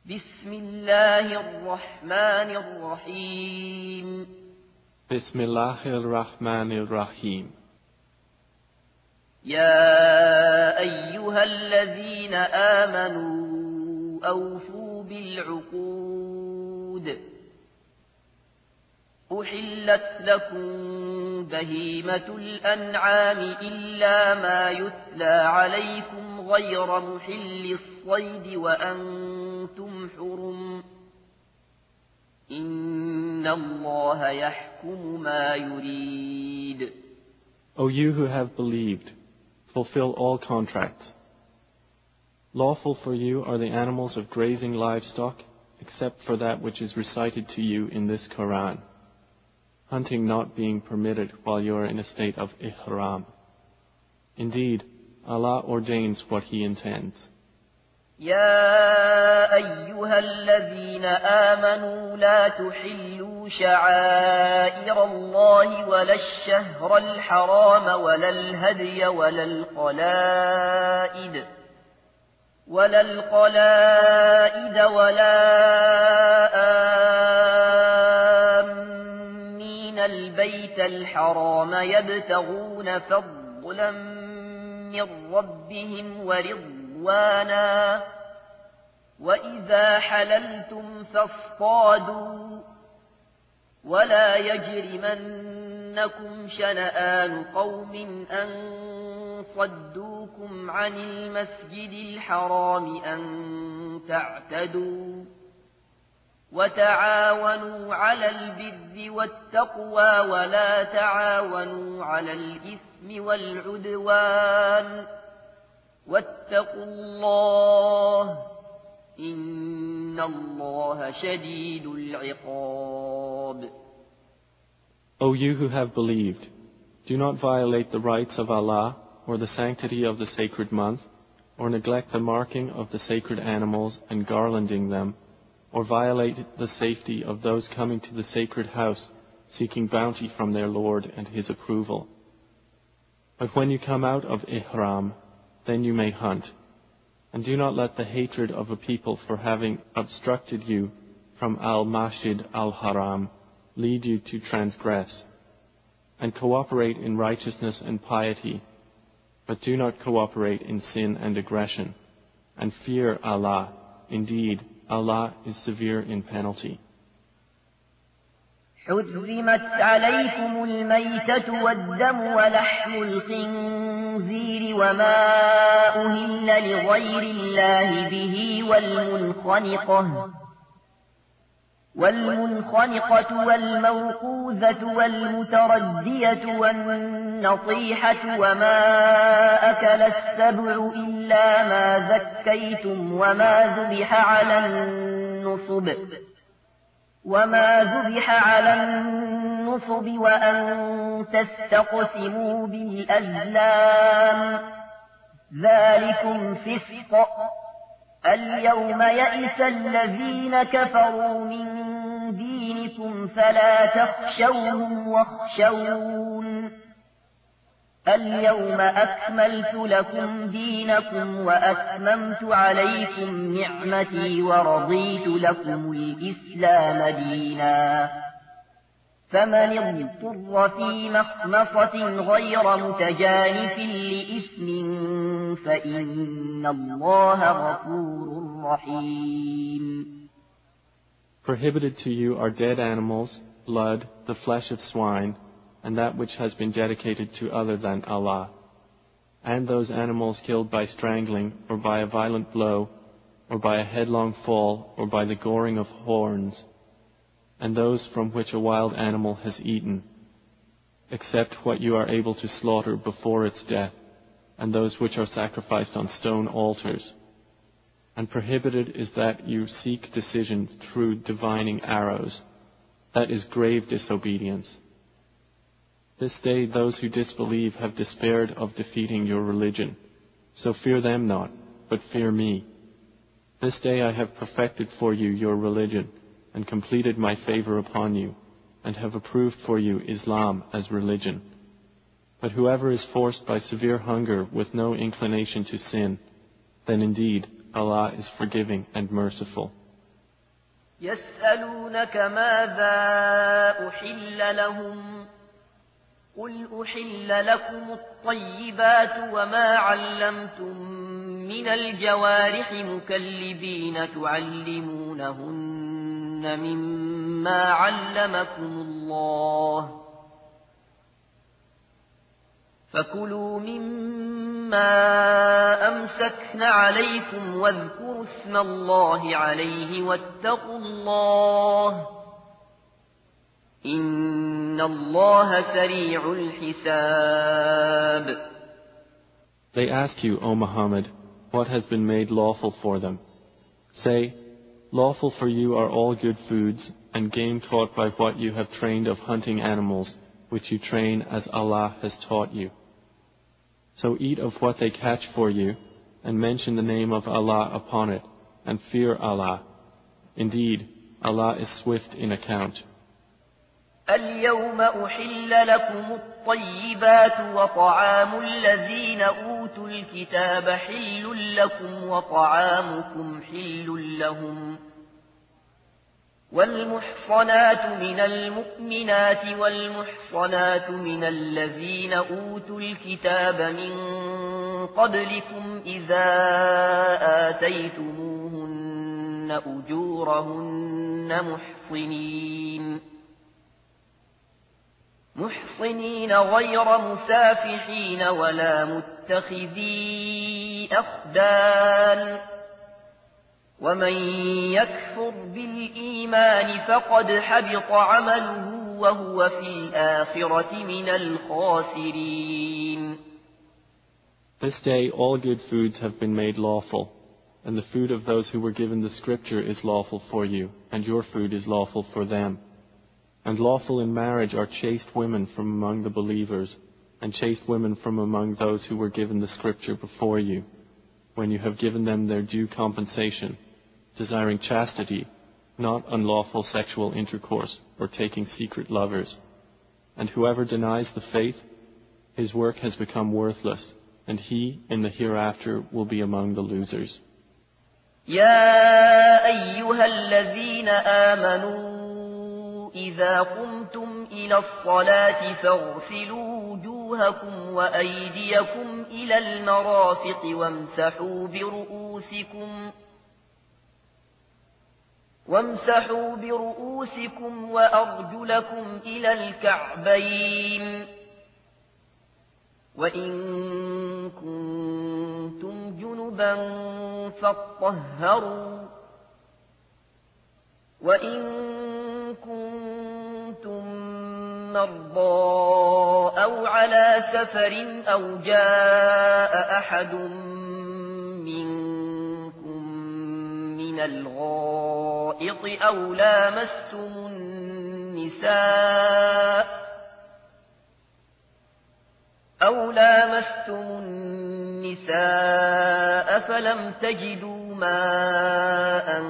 بسم الله الرحمن الرحيم بسم الله الرحمن الرحيم يا أيها الذين آمنوا أوفوا بالعقود أحلت لكم بهيمة الأنعام إلا ما يتلى عليكم غير محل الصيد وأنتم حرم إن الله يحكم ما يريد. O you who have believed, fulfill all contracts. Lawful for you are the animals of grazing livestock, except for that which is recited to you in this Quran, hunting not being permitted while you are in a state of ihram. Indeed, Allah ordains what He intends. يا أيها الذين آمنوا لا تحلوا شعائر الله ولا الشهر الحرام ولا الهدي ولا القلائد ولا آمين البيت الحرام يبتغون فضلا من ربهم ورضوانا وإذا حللتم فاصطادوا ولا يجرمنكم شنآن قوم أن صدوكم عن المسجد الحرام أن تعتدوا وتعاونوا على البر والتقوى ولا تعاونوا على الإثم والعدوان واتقوا الله إن الله شديد العقاب. O you who have believed, do not violate the rights of Allah or the sanctity of the sacred month, or neglect the marking of the sacred animals and garlanding them, or violate the safety of those coming to the sacred house seeking bounty from their Lord and His approval. But when you come out of ihram, then you may hunt. And do not let the hatred of a people for having obstructed you from al-Masjid al-Haram lead you to transgress. And cooperate in righteousness and piety, but do not cooperate in sin and aggression. And fear Allah. Indeed, Allah is severe in penalty. حرمت عليكم الميتة والدم ولحم الخنزير وما أهل لغير الله به والمنخنقة والموقوذة والمتردية والنطيحة وما أكل السبع إلا ما زكيتم وما ذبح على النصب وأن تستقسموا بالأزلام ذلكم فسق. اليوم يئس الذين كفروا من دينكم فلا تخشوهم واخشون اليوم أكملت لكم دينكم وأتممت عليكم نعمتي ورضيت لكم الإسلام دينا فمن اضطر في مخمصة غير متجانف لإثم فإن الله غفور رحيم. Prohibited to you are dead animals, blood, the flesh of swine, and that which has been dedicated to other than Allah, and those animals killed by strangling, or by a violent blow, or by a headlong fall, or by the goring of horns, and those from which a wild animal has eaten, except what you are able to slaughter before its death, and those which are sacrificed on stone altars. And prohibited is that you seek decision through divining arrows. That is grave disobedience. This day those who disbelieve have despaired of defeating your religion. So fear them not, but fear me. This day I have perfected for you your religion, and completed my favor upon you, and have approved for you Islam as religion. But whoever is forced by severe hunger with no inclination to sin, then indeed Allah is forgiving and merciful. يسألونك ماذا أحل لهم قل أحل لكم الطيبات وما علمتم من الجوارح مكلبين تعلمونهن مما علمكم الله فكلوا مما أمسكن عليكم واذكروا اسم الله عليه واتقوا الله إن الله سريع الحساب. They ask you, O Muhammad, what has been made lawful for them. Say, lawful for you are all good foods and game caught by what you have trained of hunting animals, which you train as Allah has taught you. So eat of what they catch for you, and mention the name of Allah upon it, and fear Allah. Indeed, Allah is swift in account. اليوم أحل لكم الطيبات وطعام الذين أوتوا الكتاب حل لكم وطعامكم حل لهم والمحصنات من المؤمنات والمحصنات من الذين أوتوا الكتاب من قبلكم إذا آتيتموهن أجورهن محصنين غير مسافحين ولا متخذي أخدان ومن يكفر بالإيمان فقد حبط عمله وهو في الآخرة من الخاسرين. This day all good foods have been made lawful, and the food of those who were given the scripture is lawful for you, and your food is lawful for them. And lawful in marriage are chaste women from among the believers, and chaste women from among those who were given the scripture before you, when you have given them their due compensation, desiring chastity, not unlawful sexual intercourse or taking secret lovers. And whoever denies the faith, his work has become worthless, and he in the hereafter will be among the losers. يا أيها الذين آمنوا إذا قمتم إلى الصلاة فاغسلوا وجوهكم وأيديكم إلى المرافق وامسحوا برؤوسكم وأرجلكم إلى الكعبين وإن كنتم جنبا فاطهروا وإن كنتم مرضى أو على سفر أو جاء أحد منكم من الغائط أو لامستم النساء فلم تجدوا ماء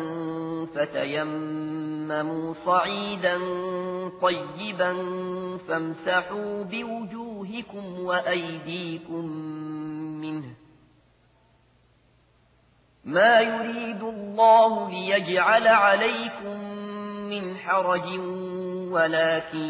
فتيمموا صعيدا طيبا فامسحوا بوجوهكم وأيديكم منه ما يريد الله ليجعل عليكم من حرج ولكن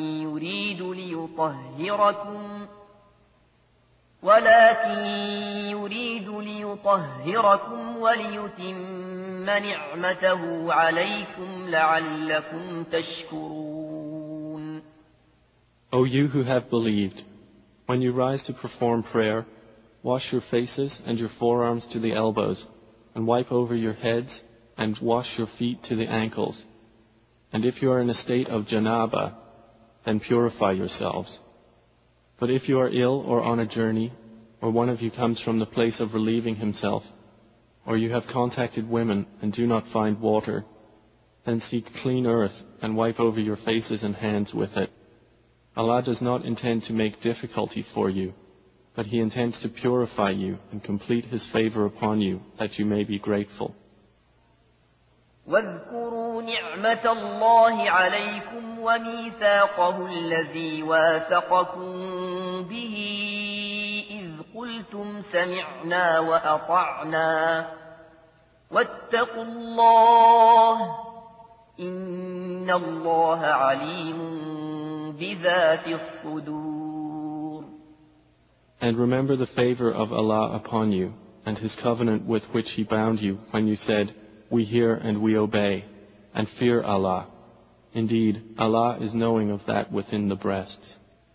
يريد ليطهركم وليتم نعمته عليكم لعلكم تشكرون. O you who have believed, when you rise to perform prayer, wash your faces and your forearms to the elbows, and wipe over your heads, and wash your feet to the ankles. And if you are in a state of janaba, then purify yourselves. But if you are ill or on a journey, or one of you comes from the place of relieving himself, or you have contacted women and do not find water, then seek clean earth and wipe over your faces and hands with it. Allah does not intend to make difficulty for you, but He intends to purify you and complete His favor upon you, that you may be grateful. واذكروا نعمة الله عليكم وميثاقه الذي واثقكم به إذ قلتم سمعنا وأطعنا واتقوا الله إن الله عليم بذات الصدور. And remember the favor of Allah upon you, and His covenant with which He bound you when you said, "We hear and we obey," and fear Allah. Indeed, Allah is knowing of that within the breasts.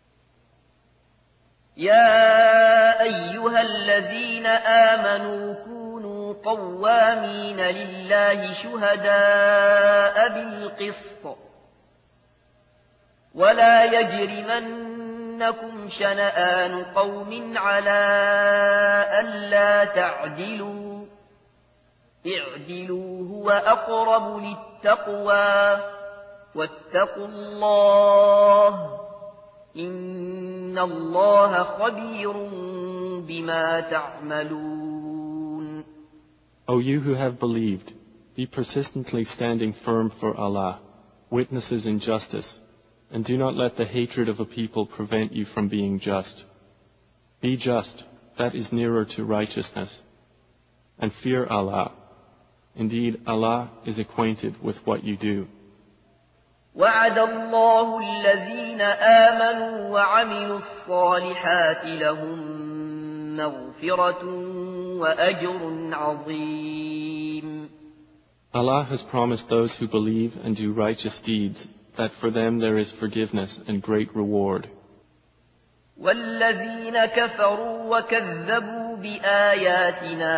يا أيها الذين آمنوا كونوا قوامين لله شهداء بالقسط ولا يجرمنكم شنآن قوم على ألا تعدلوا اعدلوا هو أقرب للتقوى واتقوا الله إن الله خبير بما تعملون. O you who have believed, be persistently standing firm for Allah, witnesses in justice, and do not let the hatred of a people prevent you from being just. Be just, that is nearer to righteousness. And fear Allah. Indeed, Allah is acquainted with what you do. وعد الله الذين آمنوا وعملوا الصالحات لهم مغفرة وأجر عظيم. Allah has promised those who believe and do righteous deeds that for them there is forgiveness and great reward. والذين كفروا وكذبوا بآياتنا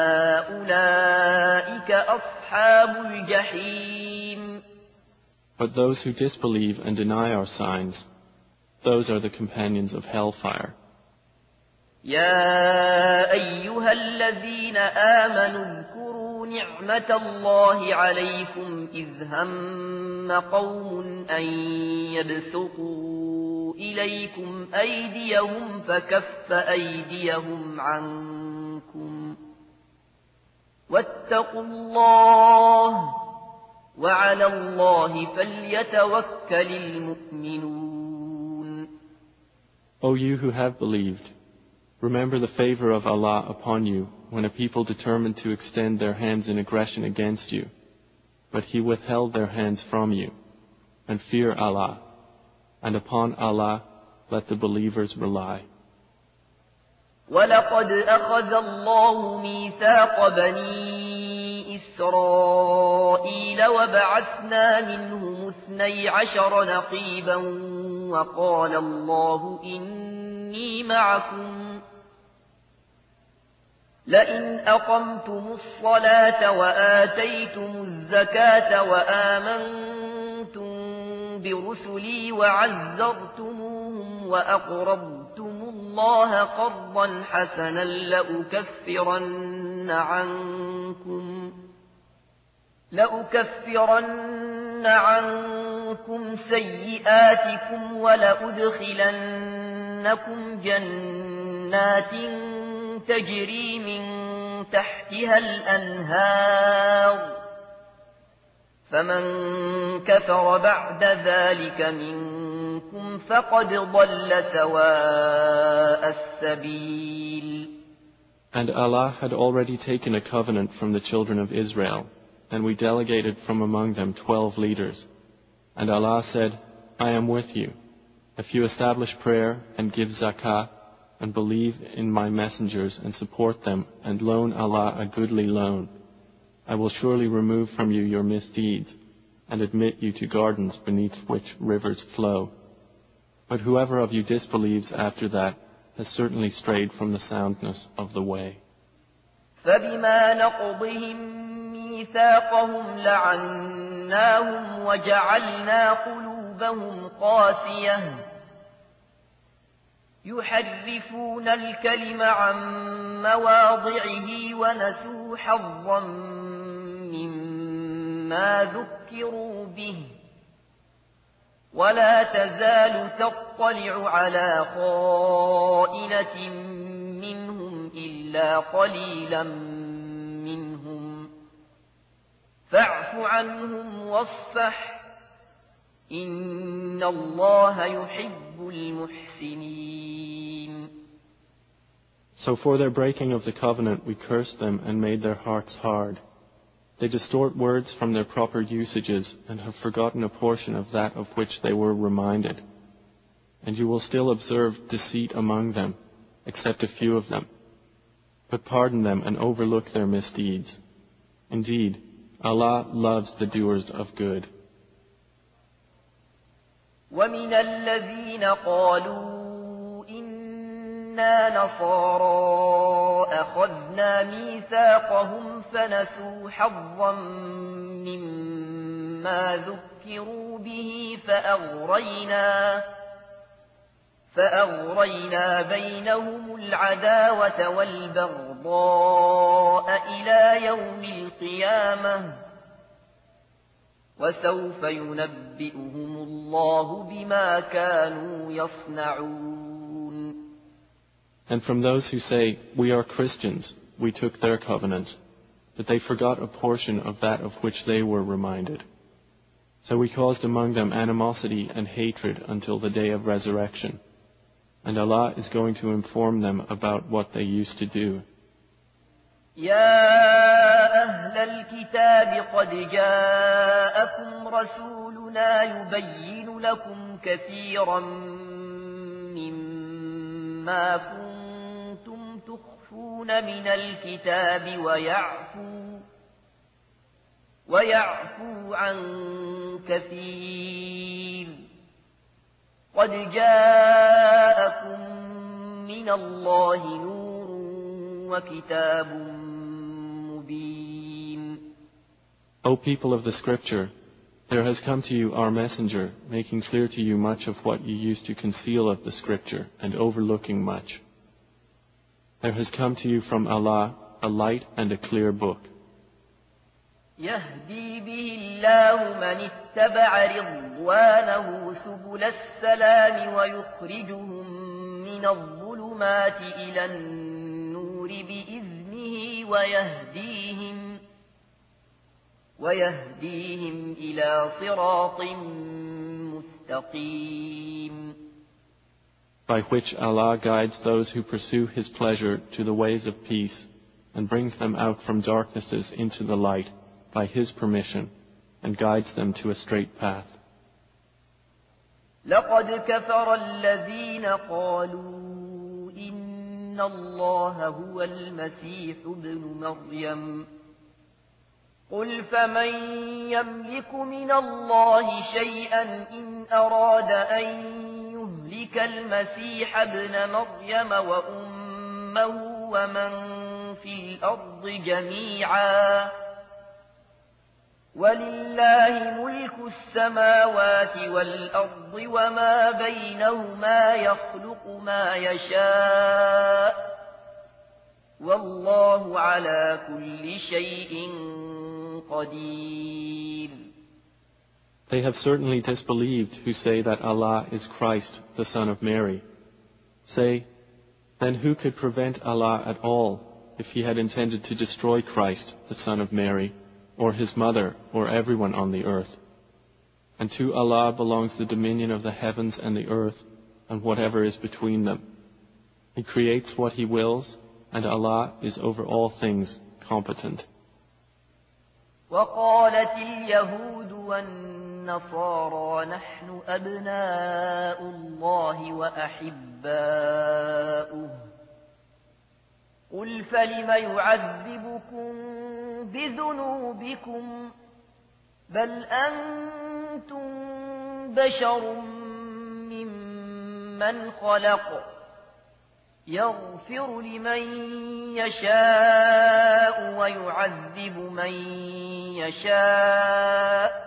أولئك أصحاب الجحيم. But those who disbelieve and deny our signs, those are the companions of hellfire. يا أيها الذين آمنوا اذكروا نعمة الله عليكم إذ هم قوم أن يبسطوا إليكم أيديهم فكف أيديهم عنكم واتقوا الله وعلى الله فليتوكل المؤمنون. O you who have believed, remember the favor of Allah upon you when a people determined to extend their hands in aggression against you, but He withheld their hands from you, and fear Allah, and upon Allah let the believers rely. وَلَقَدْ أَخَذَ اللَّهُ مِيثَاقَ بَنِي إِسْرَائِيلَ وَبَعَثْنَا مِنْهُمُ 12 نَقِيبًا وَقَالَ اللَّهُ إِنِّي مَعَكُمْ لئن أقمتم الصلاة وآتيتم الزكاة وآمنتم برسلي وعزرتموهم وأقرضتم الله قرضا حسنا لأكفرن عنكم سيئاتكم ولأدخلنكم جنات تجري من تحتها الأنهار فمن كفر بعد ذلك منكم فقد ضل سواء السبيل. And Allah had already taken a covenant from the children of Israel, and we delegated from among them 12 leaders. And Allah said, I am with you. If you establish prayer and give zakah, and believe in my messengers and support them and loan Allah a goodly loan, I will surely remove from you your misdeeds and admit you to gardens beneath which rivers flow. But whoever of you disbelieves after that has certainly strayed from the soundness of the way. فَبِمَا نَقْضِهِمْ مِيثَاقَهُمْ لَعَنَّاهُمْ وَجَعَلْنَا قُلُوبَهُمْ قَاسِيَةً يحرفون الكلم عن مواضعه ونسوا حظا مما ذكروا به ولا تزال تطلع على خائنة منهم إلا قليلا منهم فاعف عنهم واصفح إن الله يحب المحسنين. So for their breaking of the covenant we cursed them and made their hearts hard. They distort words from their proper usages and have forgotten a portion of that of which they were reminded. And you will still observe deceit among them, except a few of them. But pardon them and overlook their misdeeds. Indeed, Allah loves the doers of good. ومن الذين قالوا إنا نصارى أخذنا ميثاقهم فنسوا حظا مما ذكروا به فأغرينا بينهم العداوة والبغضاء إلى يوم القيامة وسوف ينبئهم الله بما كانوا يصنعون. And from those who say, "We are Christians," we took their covenant, but they forgot a portion of that of which they were reminded. So we caused among them animosity and hatred until the day of resurrection. And Allah is going to inform them about what they used to do. يا أهل الكتاب قد جاءكم رسولنا يبين لكم كثيرا مما كنتم تخفون من الكتاب ويعفو عن كثير قد جاءكم من الله نور وكتاب مبين. O people of the scripture, there has come to you our messenger, making clear to you much of what you used to conceal of the scripture and overlooking much. There has come to you from Allah a light and a clear book. يهدي به الله من اتبع رضوانه سبل السلام ويخرجهم من الظلمات إلى النور بإذنه ويهديهم إلى صراط مستقيم. By which Allah guides those who pursue His pleasure to the ways of peace and brings them out from darknesses into the light by His permission and guides them to a straight path. لقد كفر الذين قالوا إن الله هو المسيح ابن مريم قل فمن يملك من الله شيئا إن أراد أن يهلك المسيح ابن مريم وأمه ومن في الأرض جميعا ولله ملك السماوات والأرض وما بينهما يخلق ما يشاء والله على كل شيء قدير. They have certainly disbelieved who say that Allah is Christ, the Son of Mary. Say, then who could prevent Allah at all if He had intended to destroy Christ, the Son of Mary, or His mother, or everyone on the earth? And to Allah belongs the dominion of the heavens and the earth, and whatever is between them. He creates what He wills, and Allah is over all things competent. وقالت اليهود والنصارى نحن أبناء الله وأحباؤه قل فلم يعذبكم بذنوبكم بل أنتم بشر ممن خلق يغفر لمن يشاء ويعذب من يشاء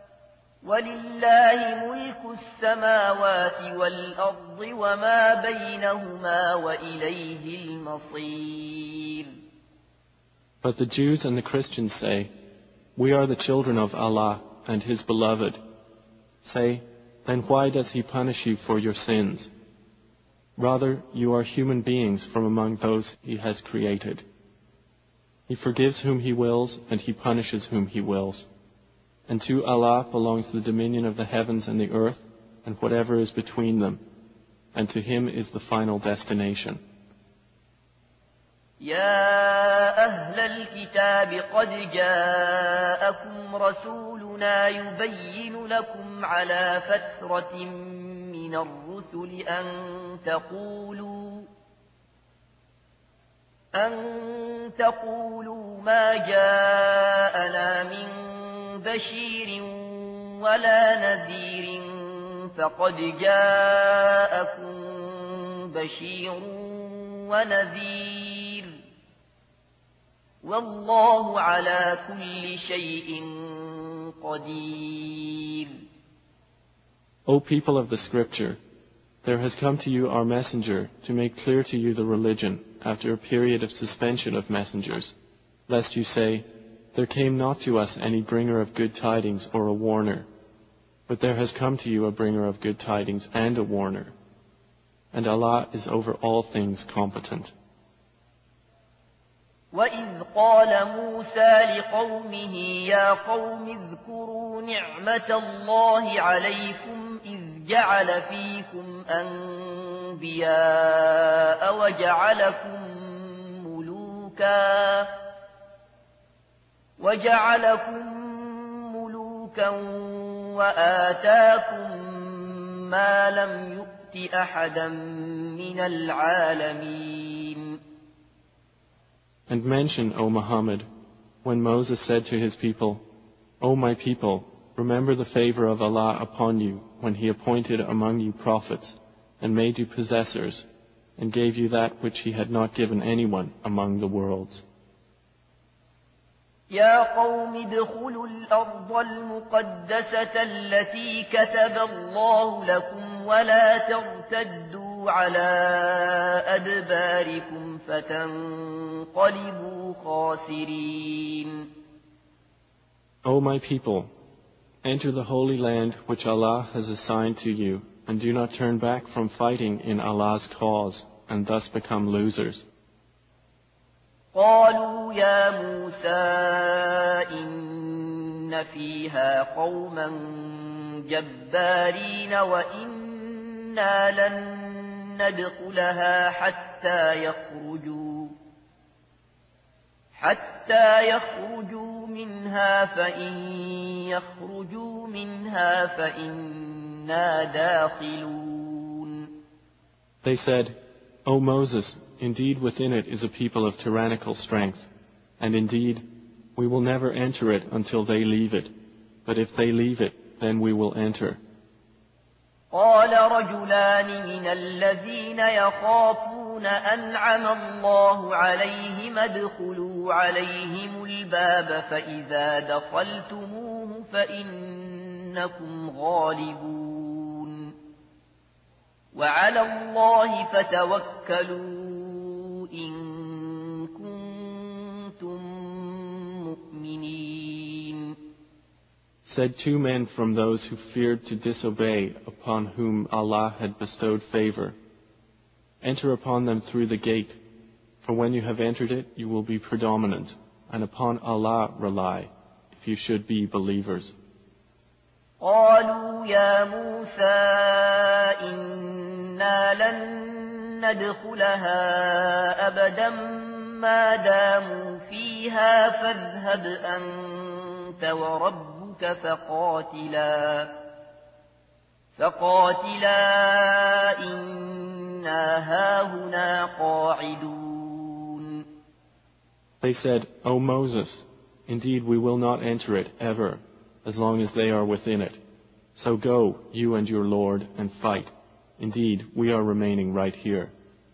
ولله ملك السماوات والأرض وما بينهما وإليه المصير. But the Jews and the Christians say, "We are the children of Allah and His beloved." Say, then why does He punish you for your sins? Rather, you are human beings from among those He has created. He forgives whom He wills, and He punishes whom He wills. And to Allah belongs the dominion of the heavens and the earth, and whatever is between them, and to Him is the final destination. يا أهل الكتاب قد جاءكم رسولنا يبين لكم على فترة من الرسل أن تقولوا ما جاءنا من بشير ولا نذير فقد جاءكم بشير ونذير والله على كل شيء قدير. O people of the scripture, there has come to you our messenger to make clear to you the religion after a period of suspension of messengers, lest you say, there came not to us any bringer of good tidings or a warner. But there has come to you a bringer of good tidings and a warner. And Allah is over all things competent. وَإِذْ قَالَ مُوسَى لِقَوْمِهِ يَا قَوْمِ اذْكُرُوا نِعْمَةَ اللَّهِ عَلَيْكُمْ إِذْ جَعَلَ فِيكُمْ أَنْبِيَاءَ وَجَعَلَكُمْ مُلُوكًا وَآتَاكُمْ مَا لَمْ يُؤْتِ أَحَدًا مِنَ الْعَالَمِينَ. And mention, O Muhammad, when Moses said to his people, O my people, remember the favor of Allah upon you when He appointed among you prophets and made you possessors and gave you that which He had not given anyone among the worlds. يا قوم ادخلوا الأرض المقدسة التي كتب الله لكم ولا ترتدوا على أدباركم فتنقلبوا خاسرين. O my people, enter the holy land which Allah has assigned to you, and do not turn back from fighting in Allah's cause, and thus become losers. قالوا يا موسى إن فيها قوما جبارين وإنا لن ندخلها حتى يخرجوا منها فإن يخرجوا منها فإنا داخلون. They said, O Moses, indeed within it is a people of tyrannical strength, and indeed we will never enter it until they leave it, but if they leave it, then we will enter. قال رجلان من الذين يخافون أنعم الله عليهم ادخلوا عليهم الباب فإذا دخلتموه فإنكم غالبون وعلى الله فتوكلوا إن كنتم مؤمنين. Said two men from those who feared to disobey, upon whom Allah had bestowed favor, enter upon them through the gate, for when you have entered it you will be predominant, and upon Allah rely, if you should be believers. قالوا يا موسى إنا لن ندخلها أبدا ما داموا فيها فاذهب أنت وربك فقاتلا إنا هاهنا قاعدون. They said, O Moses, indeed we will not enter it ever, as long as they are within it. So go, you and your Lord, and fight. Indeed, we are remaining right here.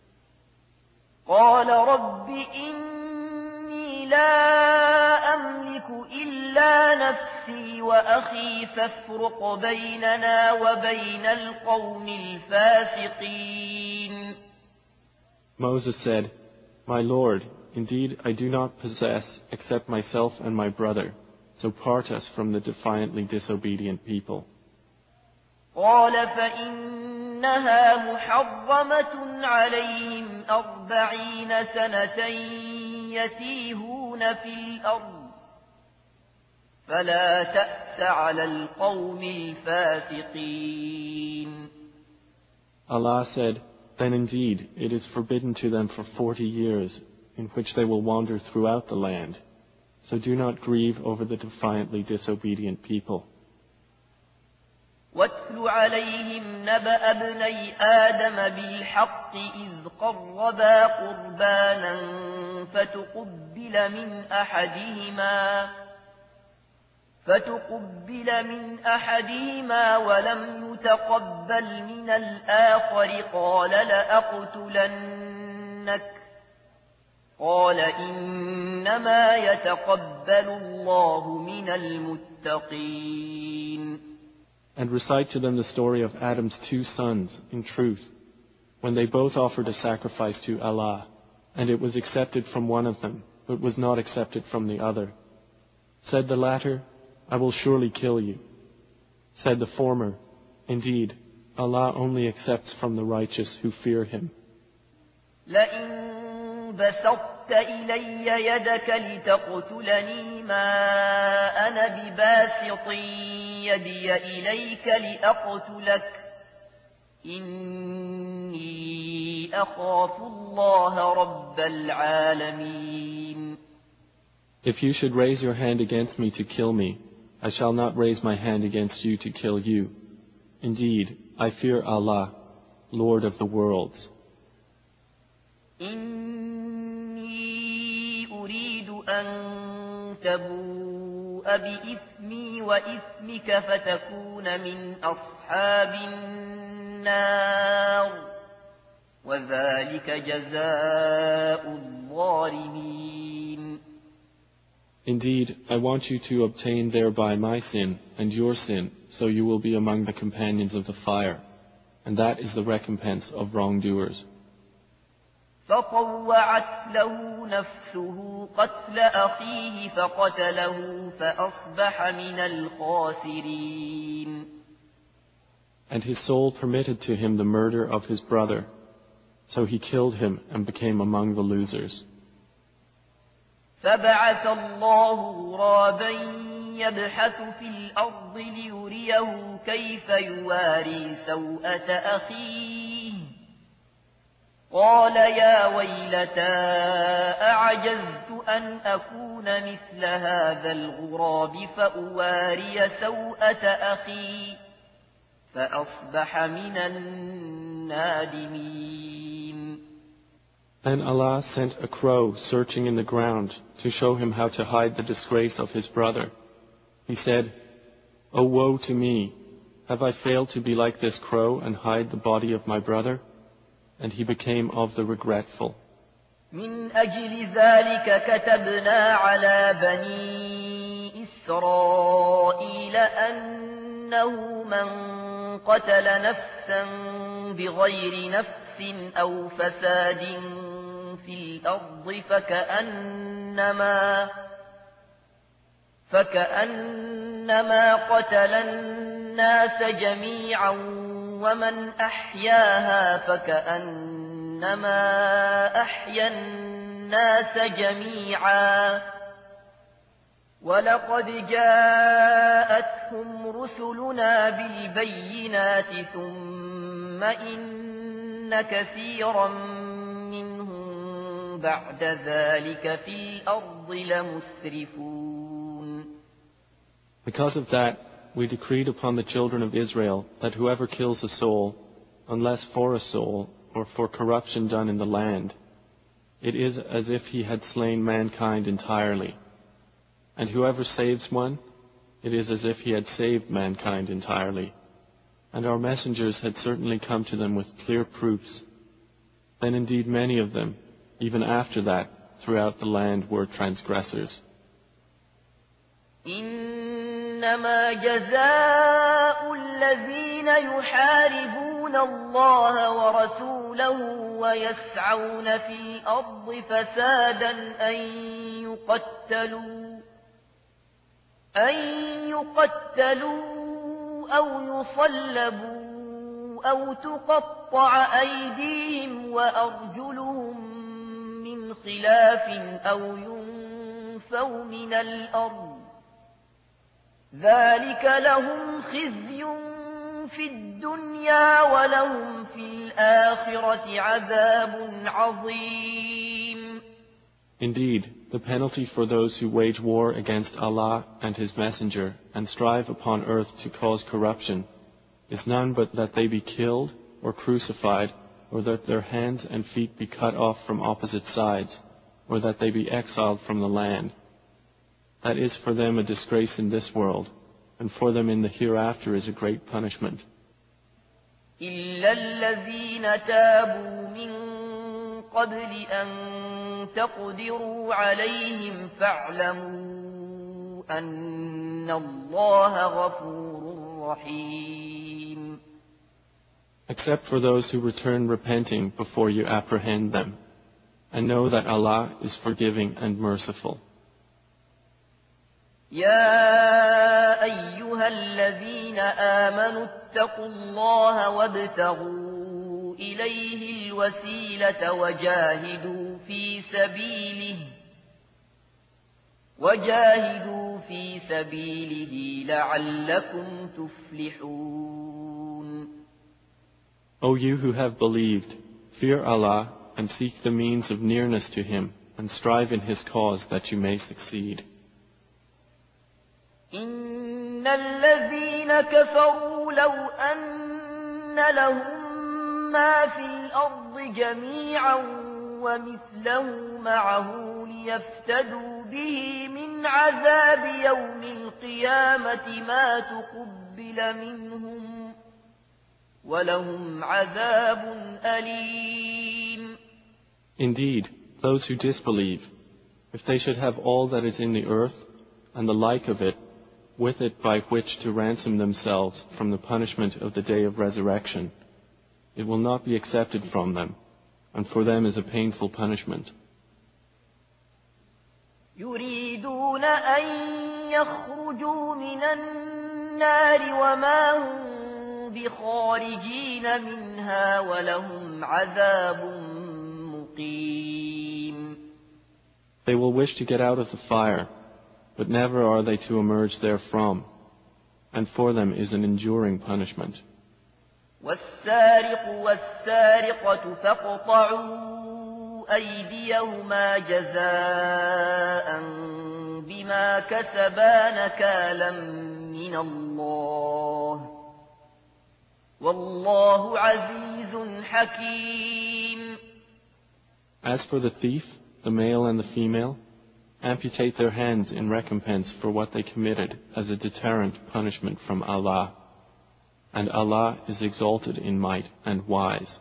قال رب إني لا أملك إلا نفسي وأخي فافرق بيننا وبين القوم الفاسقين. Moses said, My Lord, indeed I do not possess except myself and my brother, so part us from the defiantly disobedient people. قال فإنها محرمة عليهم 40 سنة يتيهون في الأرض فلا تأس على القوم الفاسقين. Allah said, Then indeed it is forbidden to them for 40 years, in which they will wander throughout the land. So do not grieve over the defiantly disobedient people. واتل عليهم نبأ ابني آدم بالحق إذ قربا قربانا فتقبل من أحدهما ولم يتقبل من الآخر قال لأقتلنك قال إنما يتقبل الله من المتقين. And recite to them the story of Adam's two sons in truth, when they both offered a sacrifice to Allah, and it was accepted from one of them, but was not accepted from the other. Said the latter, I will surely kill you. Said the former, indeed, Allah only accepts from the righteous who fear Him. لئن بسطت إلي يدك لتقتلني ما أنا بباسط يدي إليك لأقتلك إني أخاف الله رب العالمين. If you should raise your hand against me to kill me, I shall not raise my hand against you to kill you. Indeed, I fear Allah, Lord of the worlds. إني أريد أن تبوء بإثمي وإثمك فتكون من أصحاب النار وذلك جزاء الظالمين. Indeed, I want you to obtain thereby my sin and your sin, so you will be among the companions of the fire, and that is the recompense of wrongdoers. فطوعت له نفسه قتل أخيه فقتله فأصبح من الخاسرين. And his soul permitted to him the murder of his brother, so he killed him and became among the losers. فبعث الله غرابا يبحث في الأرض ليريه كيف يواري سوءة أخيه قال يا ويلتى أعجزت أن أكون مثل هذا الغراب فأواري سوءة أخي فأصبح من النادمين. Then Allah sent a crow searching in the ground to show him how to hide the disgrace of his brother. He said, "O woe to me! Have I failed to be like this crow and hide the body of my brother?" And he became of the regretful. من أجل ذلك كتبنا على بني إسرائيل أنه من قتل نفسا بغير نفس أو فساد في الأرض فكأنما قتل الناس جميعا ومن أحياها فكأنما أحيا الناس جميعا ولقد جاءتهم رسلنا بالبينات ثم إن كثيرا منهم بعد ذلك في الأرض لمسرفون. Because of that, we decreed upon the children of Israel that whoever kills a soul, unless for a soul or for corruption done in the land, it is as if he had slain mankind entirely. And whoever saves one, it is as if he had saved mankind entirely. And our messengers had certainly come to them with clear proofs. Then indeed many of them, even after that, throughout the land were transgressors. إنما جزاء الذين يحاربون الله ورسوله ويسعون في الأرض فسادا أن يقتلوا أو يصلبوا أو تقطع أيديهم وأرجلهم من خلاف أو ينفوا من الأرض ذلك لهم خزي في الدنيا ولهم في الآخرة عذاب عظيم. Indeed, the penalty for those who wage war against Allah and His Messenger and strive upon earth to cause corruption is none but that they be killed or crucified, or that their hands and feet be cut off from opposite sides, or that they be exiled from the land. That is for them a disgrace in this world, and for them in the hereafter is a great punishment. إلا الذين تابوا من قبل أن تقدروا عليهم فاعلموا أن الله غفور رحيم. Except for those who return repenting before you apprehend them, and know that Allah is forgiving and merciful. يا أيها الذين آمنوا اتقوا الله وابتغوا إليه الوسيلة وجاهدوا في سبيله لعلكم تفلحون. O you who have believed, fear Allah and seek the means of nearness to Him and strive in His cause that you may succeed. إن الذين كفروا لو أن لهم ما في الأرض جميعا ومثله معه ليفتدوا به من عذاب يوم القيامة ما تقبل منهم ولهم عذاب أليم. Indeed, those who disbelieve, if they should have all that is in the earth and the like of it, with it by which to ransom themselves from the punishment of the day of resurrection, it will not be accepted from them, and for them is a painful punishment. يريدون أن يخرجوا من النار وما هم بخارجين منها ولهم عذاب مقيم. They will wish to get out of the fire, but never are they to emerge therefrom, and for them is an enduring punishment. والسارق والسارقة فاقطعوا أيديهما جزاء بما كسبا نكالا من الله والله عزيز حكيم. As for the thief, the male and the female, amputate their hands in recompense for what they committed as a deterrent punishment from Allah. And Allah is exalted in might and wise.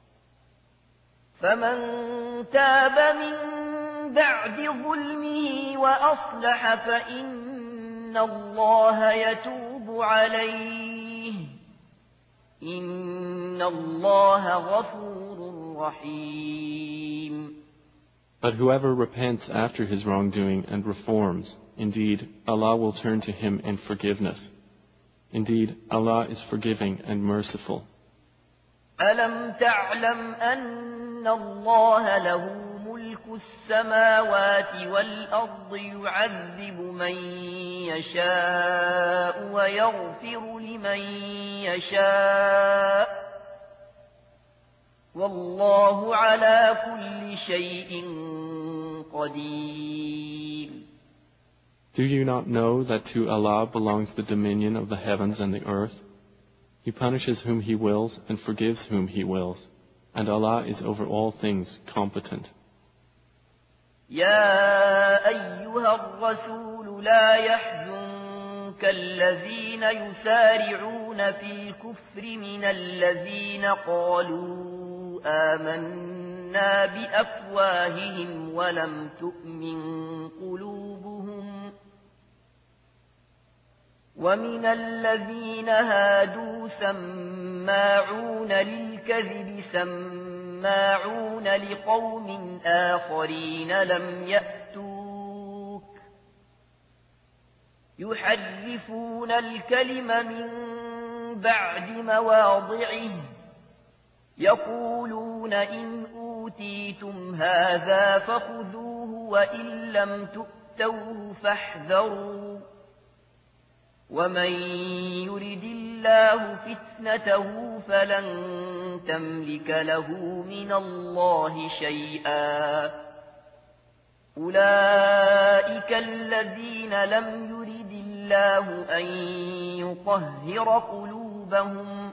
فمن تاب من بعد ظلمه وأصلح فإن الله يتوب عليه إن الله غفور رحيم. But whoever repents after his wrongdoing and reforms, indeed, Allah will turn to him in forgiveness. Indeed, Allah is forgiving and merciful. ألم تعلم أن الله له ملك السماوات والأرض يعذب من يشاء ويغفر لمن يشاء والله على كل شيء قدير. Do you not know that to Allah belongs the dominion of the heavens and the earth? He punishes whom He wills and forgives whom He wills, and Allah is over all things competent. يا أيها الرسول لا يحزنك الذين يسارعون في الكفر من الذين قالوا آمنا بأفواههم ولم تؤمن قلوبهم ومن الذين هادوا سماعون للكذب سماعون لقوم آخرين لم يأتوك يحرفون الكلم من بعد مواضعه يقولون إن أوتيتم هذا فخذوه وإن لم تؤتوه فاحذروا ومن يرد الله فتنته فلن تملك له من الله شيئا أولئك الذين لم يرد الله أن يطهر قلوبهم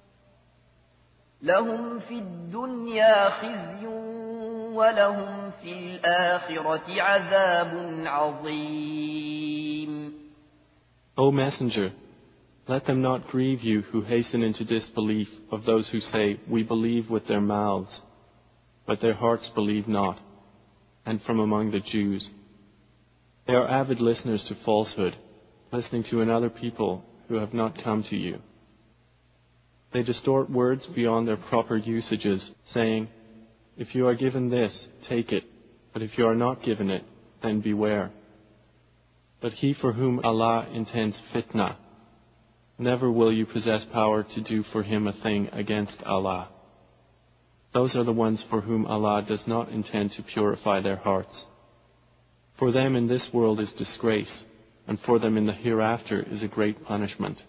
لهم في الدنيا خزي ولهم في الآخرة عذاب عظيم. O Messenger, let them not grieve you who hasten into disbelief of those who say, "We believe with their mouths," but their hearts believe not, and from among the Jews. They are avid listeners to falsehood, listening to another people who have not come to you. They distort words beyond their proper usages, saying, "If you are given this, take it, but if you are not given it, then beware." But he for whom Allah intends fitna, never will you possess power to do for him a thing against Allah. Those are the ones for whom Allah does not intend to purify their hearts. For them in this world is disgrace, and for them in the hereafter is a great punishment.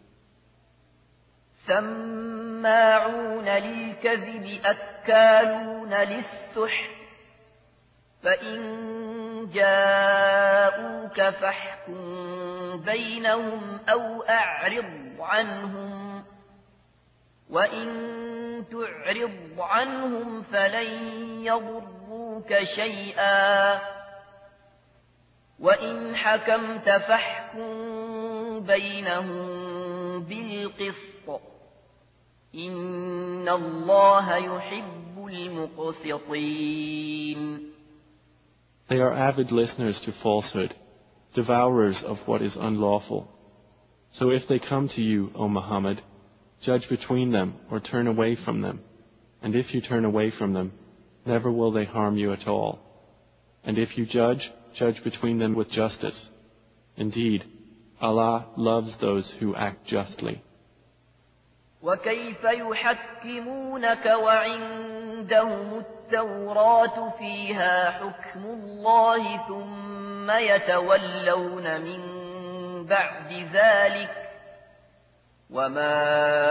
سماعون للكذب أكالون للسحت فإن جاءوك فاحكم بينهم أو أعرض عنهم وإن تعرض عنهم فلن يضروك شيئا وإن حكمت فاحكم بينهم بالقسط إن الله يحب المقسطين. They are avid listeners to falsehood, devourers of what is unlawful. So if they come to you, O Muhammad, judge between them or turn away from them. And if you turn away from them, never will they harm you at all. And if you judge, judge between them with justice. Indeed, Allah loves those who act justly. وكيف يحكمونك وعندهم التوراة فيها حكم الله ثم يتولون من بعد ذلك وما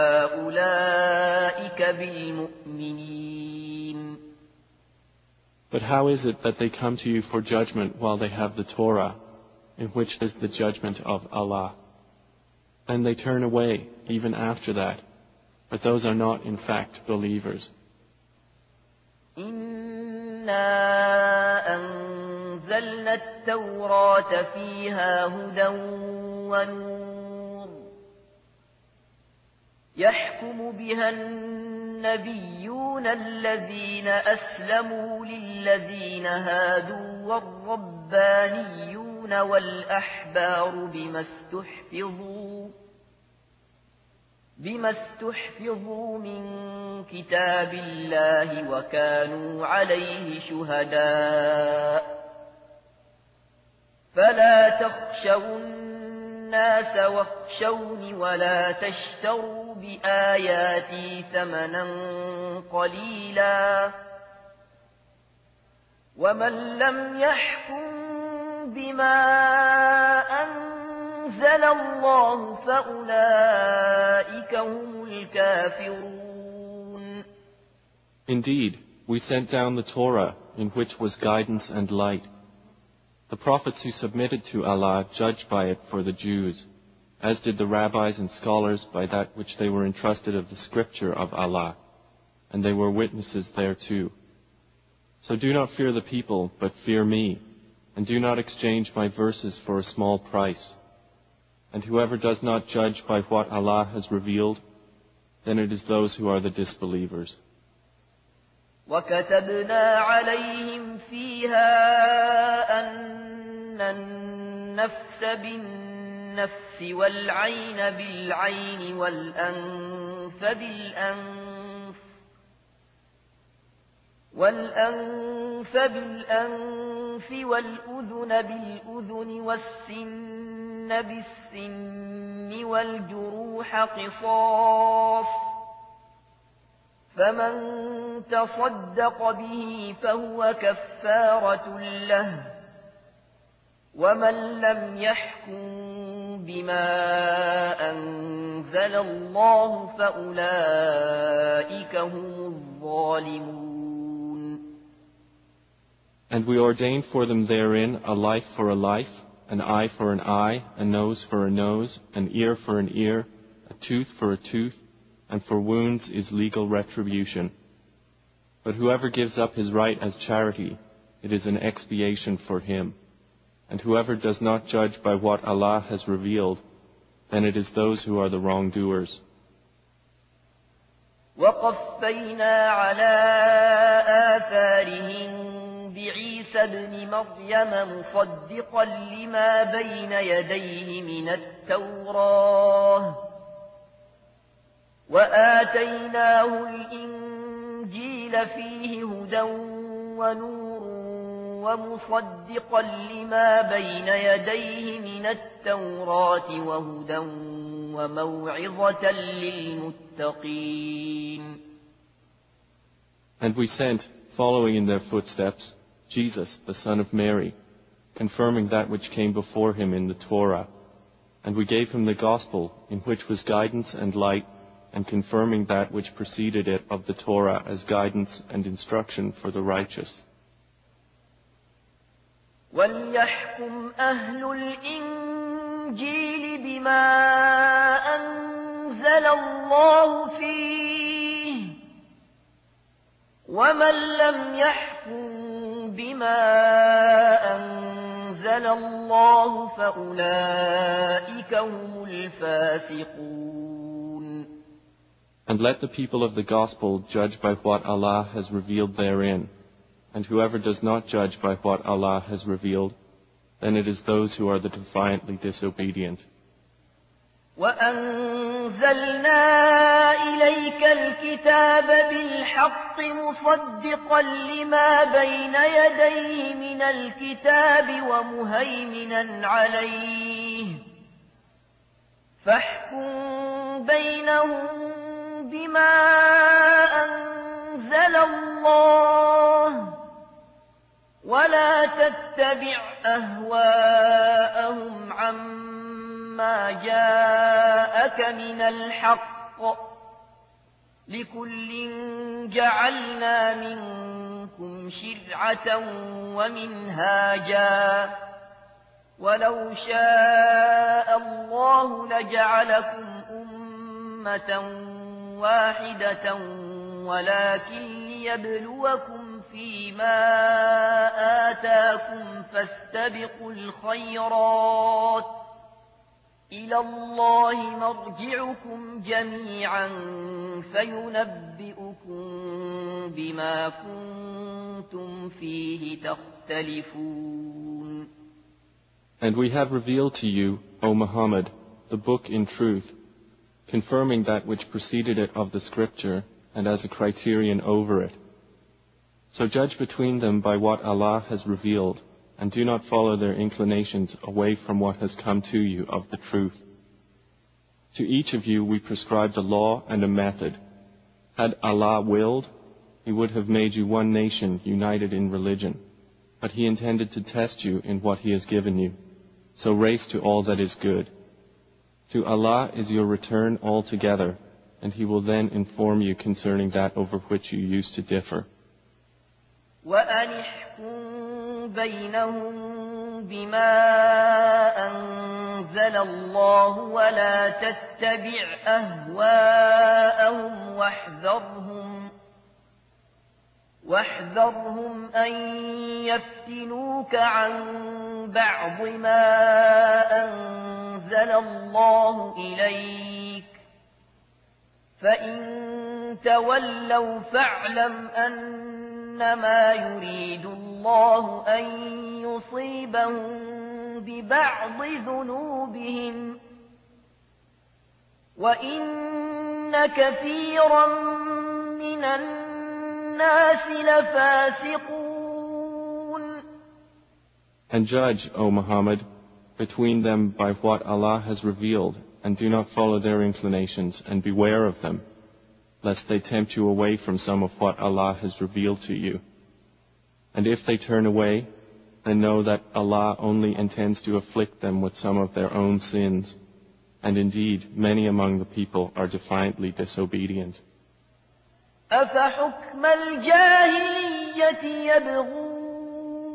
أولئك بالمؤمنين. But how is it that they come to you for judgment while they have the Torah, in which is the judgment of Allah? Then they turn away even after that, but those are not in fact believers. إنا أنزلنا التوراة فيها هدى ونور يحكم بها النبيون الذين أسلموا للذين هادوا والربانيون والأحبار بما استحفظوا من كتاب الله وكانوا عليه شهداء فلا تخشوا الناس واخشوني ولا تشتروا بآياتي ثمنا قليلا ومن لم يحكم بما أنزل الله فأولئك هم الكافرون. Indeed, we sent down the Torah in which was guidance and light. The prophets who submitted to Allah judged by it for the Jews, as did the rabbis and scholars by that which they were entrusted of the scripture of Allah, and they were witnesses thereto. So do not fear the people, but fear me, and do not exchange my verses for a small price. And whoever does not judge by what Allah has revealed, then it is those who are the disbelievers. وكتبنا عليهم فيها أن النفس بالنفس والعين بالعين والأنف بالأنف والأذن بالأذن والسن بالسن والجروح قصاص فمن تصدق به فهو كفارة له ومن لم يحكم بما أنزل الله فأولئك هم الظالمون. And we ordained for them therein a life for a life, an eye for an eye, a nose for a nose, an ear for an ear, a tooth for a tooth, and for wounds is legal retribution. But whoever gives up his right as charity, it is an expiation for him. And whoever does not judge by what Allah has revealed, then it is those who are the wrongdoers. وقفينا على آثارهم بعيسى ابن مريم مصدقا لما بين يديه من التوراة وآتيناه الإنجيل فيه هدى ونور ومصدقا لما بين يديه من التوراة وهدى وموعظة للمتقين. And we sent, following in their footsteps, Jesus, the son of Mary, confirming that which came before him in the Torah. And we gave him the gospel, in which was guidance and light, and confirming that which preceded it of the Torah as guidance and instruction for the righteous. وَلْيَحْكُمْ أَهْلُ الْإِنْجِيلِ بِمَا أَنزَلَ اللَّهُ فِيهِ وَمَنْ لَمْ يَحْكُمْ بِمَا أَنزَلَ اللَّهُ فَأُولَئِكَ هُمُ الْفَاسِقُونَ. And let the people of the gospel judge by what Allah has revealed therein. And whoever does not judge by what Allah has revealed, then it is those who are the defiantly disobedient. وَأَنزَلْنَا إِلَيْكَ الْكِتَابَ بِالْحَقِّ مُصَدِّقًا لِمَا بَيْنَ يَدَيْهِ مِنَ الْكِتَابِ وَمُهَيْمِنًا عَلَيْهِ فَاحْكُم بَيْنَهُم بِمَا أَنزَلَ اللَّهُ وَلَا تَتَّبِعْ أَهْوَاءَهُمْ عَمَّا جَاءَكَ مِنَ الْحَقِّ لِكُلٍّ جَعَلْنَا مِنكُمْ شِرْعَةً وَمِنْهَاجًا وَلَوْ شَاءَ اللَّهُ لَجَعَلَكُمْ أُمَّةً واحدة ولكن ليبلوكم فيما آتاكم فاستبقوا الخيرات إلى الله مرجعكم جميعا فينبئكم بما كنتم فيه تختلفون. And we have revealed to you, O Muhammad, the book in truth, confirming that which preceded it of the scripture and as a criterion over it. So judge between them by what Allah has revealed, and do not follow their inclinations away from what has come to you of the truth. To each of you we prescribed a law and a method. Had Allah willed, He would have made you one nation united in religion, but He intended to test you in what He has given you. So race to all that is good. To Allah is your return altogether, and He will then inform you concerning that over which you used to differ. وَأَنِحْكُمْ بَيْنَهُم بِمَا أَنزَلَ اللَّهُ وَلَا تَتَّبِعْ أَهْوَاءَهُمْ واحذرهم أن يفتنوك عن بعض ما أنزل الله إليك فإن تولوا فاعلم أنما يريد الله أن يصيبهم ببعض ذنوبهم وإن كثيرا من الناس لفاسقون. And judge, O Muhammad, between them by what Allah has revealed, and do not follow their inclinations, and beware of them, lest they tempt you away from some of what Allah has revealed to you. And if they turn away, then know that Allah only intends to afflict them with some of their own sins. And indeed, many among the people are defiantly disobedient. أَفَحُكْمَ الْجَاهِلِيَّةِ يَبْغُونَ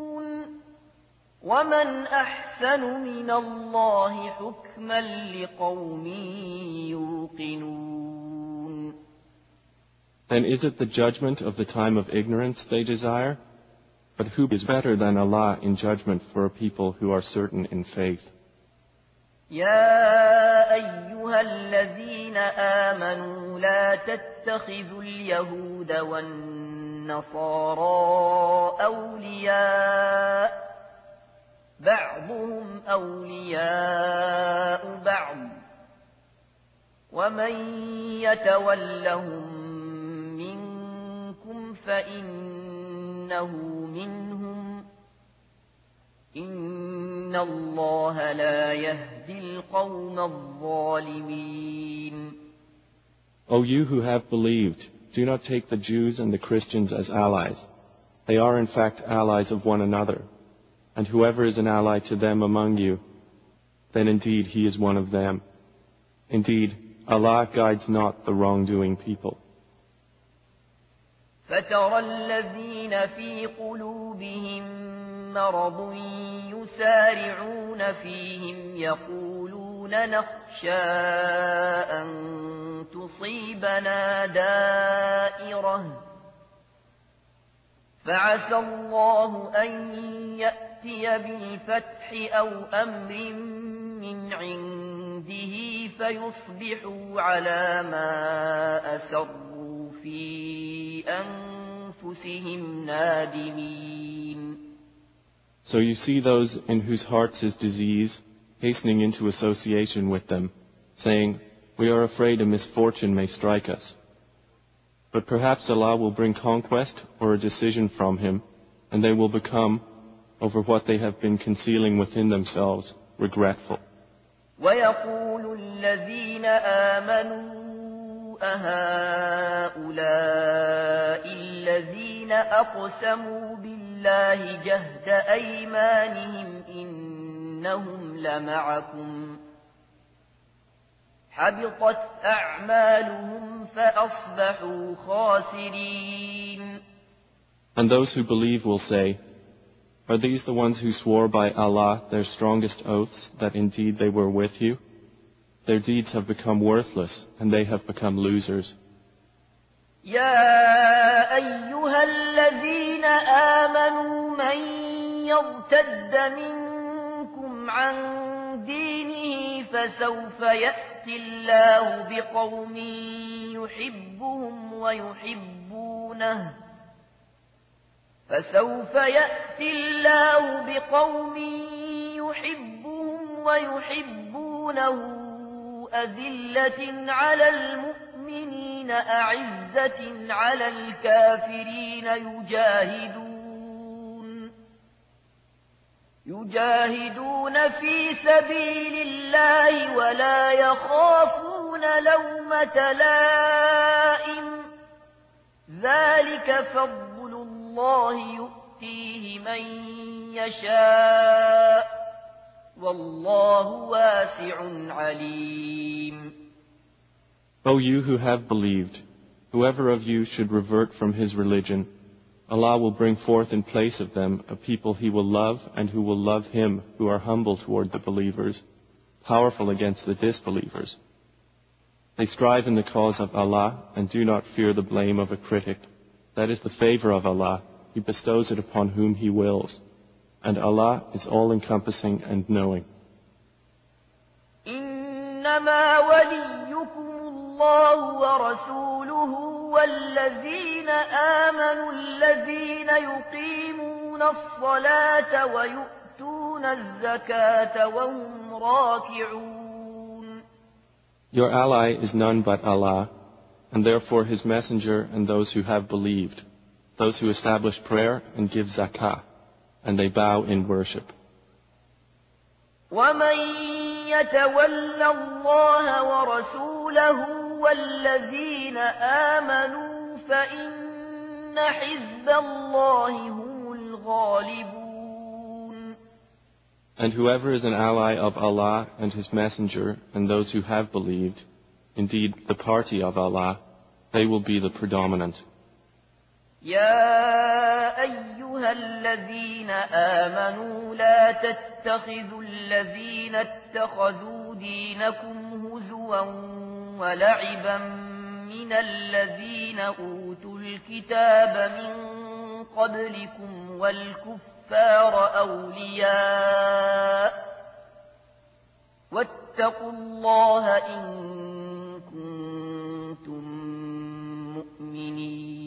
ومن أحسن من الله حكما لقوم يوقنون. And is it the judgment of the time of ignorance they desire? But who is better than Allah in judgment for a people who are certain in faith? يا أيها الذين آمنوا لا تتخذوا اليهود والنصارى أولياء بعضهم أولياء بعض ومن يتولهم منكم فإنه منهم إن الله لا يهدي القوم الظالمين. O you who have believed, do not take the Jews and the Christians as allies. They are in fact allies of one another. And whoever is an ally to them among you, then indeed he is one of them. Indeed, Allah guides not the wrongdoing people. فترى الذين في قلوبهم مرض يسارعون فيهم يقولون نخشى أن تصيبنا دائرة فعسى الله أن يأتي بالفتح أو أمر من عنده فيصبحوا على ما أسروا في أنفسهم نادمين. So you see those in whose hearts is disease hastening into association with them, saying, "We are afraid a misfortune may strike us." But perhaps Allah will bring conquest or a decision from Him, and they will become, over what they have been concealing within themselves, regretful. وَيَقُولُ الَّذِينَ آمَنُوا أَهَؤُلَاءِ الَّذِينَ أَقْسَمُوا بِاللَّهِ جَهْدَ أَيْمَانِهِمْ إِنَّهُمْ لَمَعَكُمْ حبطت أعمالهم فأصبحوا خاسرين. And those who believe will say, "Are these the ones who swore by Allah their strongest oaths that indeed they were with you? Their deeds have become worthless and they have become losers." يا أيها الذين آمنوا من يرتد منكم عن دينه فسوف يأتي الله بقوم يحبهم ويحبونه أذلة على المؤمنين أعزة على الكافرين يجاهدون في سبيل الله ولا يخافون لومة لائم ذلك فضل الله يؤتيه من يشاء والله واسع عليم. O you who have believed, whoever of you should revert from his religion, Allah will bring forth in place of them a people He will love and who will love Him, who are humble toward the believers, powerful against the disbelievers. They strive in the cause of Allah and do not fear the blame of a critic. That is the favor of Allah. He bestows it upon whom He wills. And Allah is all-encompassing and knowing. إنما وليكم الله ورسوله والذين آمنوا الذين يقيمون الصلاة ويؤتون الزكاة وهم راكعون. Your ally is none but Allah, and therefore His messenger and those who have believed, those who establish prayer and give zakah, and they bow in worship. ومن يتول الله ورسوله والذين آمنوا فإن حزب الله هم الغالبون. And whoever is an ally of Allah and His messenger and those who have believed, indeed the party of Allah, they will be the predominant. يا أيها الذين آمنوا لا تتخذوا الذين اتخذوا دينكم هزوا ولعبا من الذين أوتوا الكتاب من قبلكم والكفار أولياء واتقوا الله إن كنتم مؤمنين.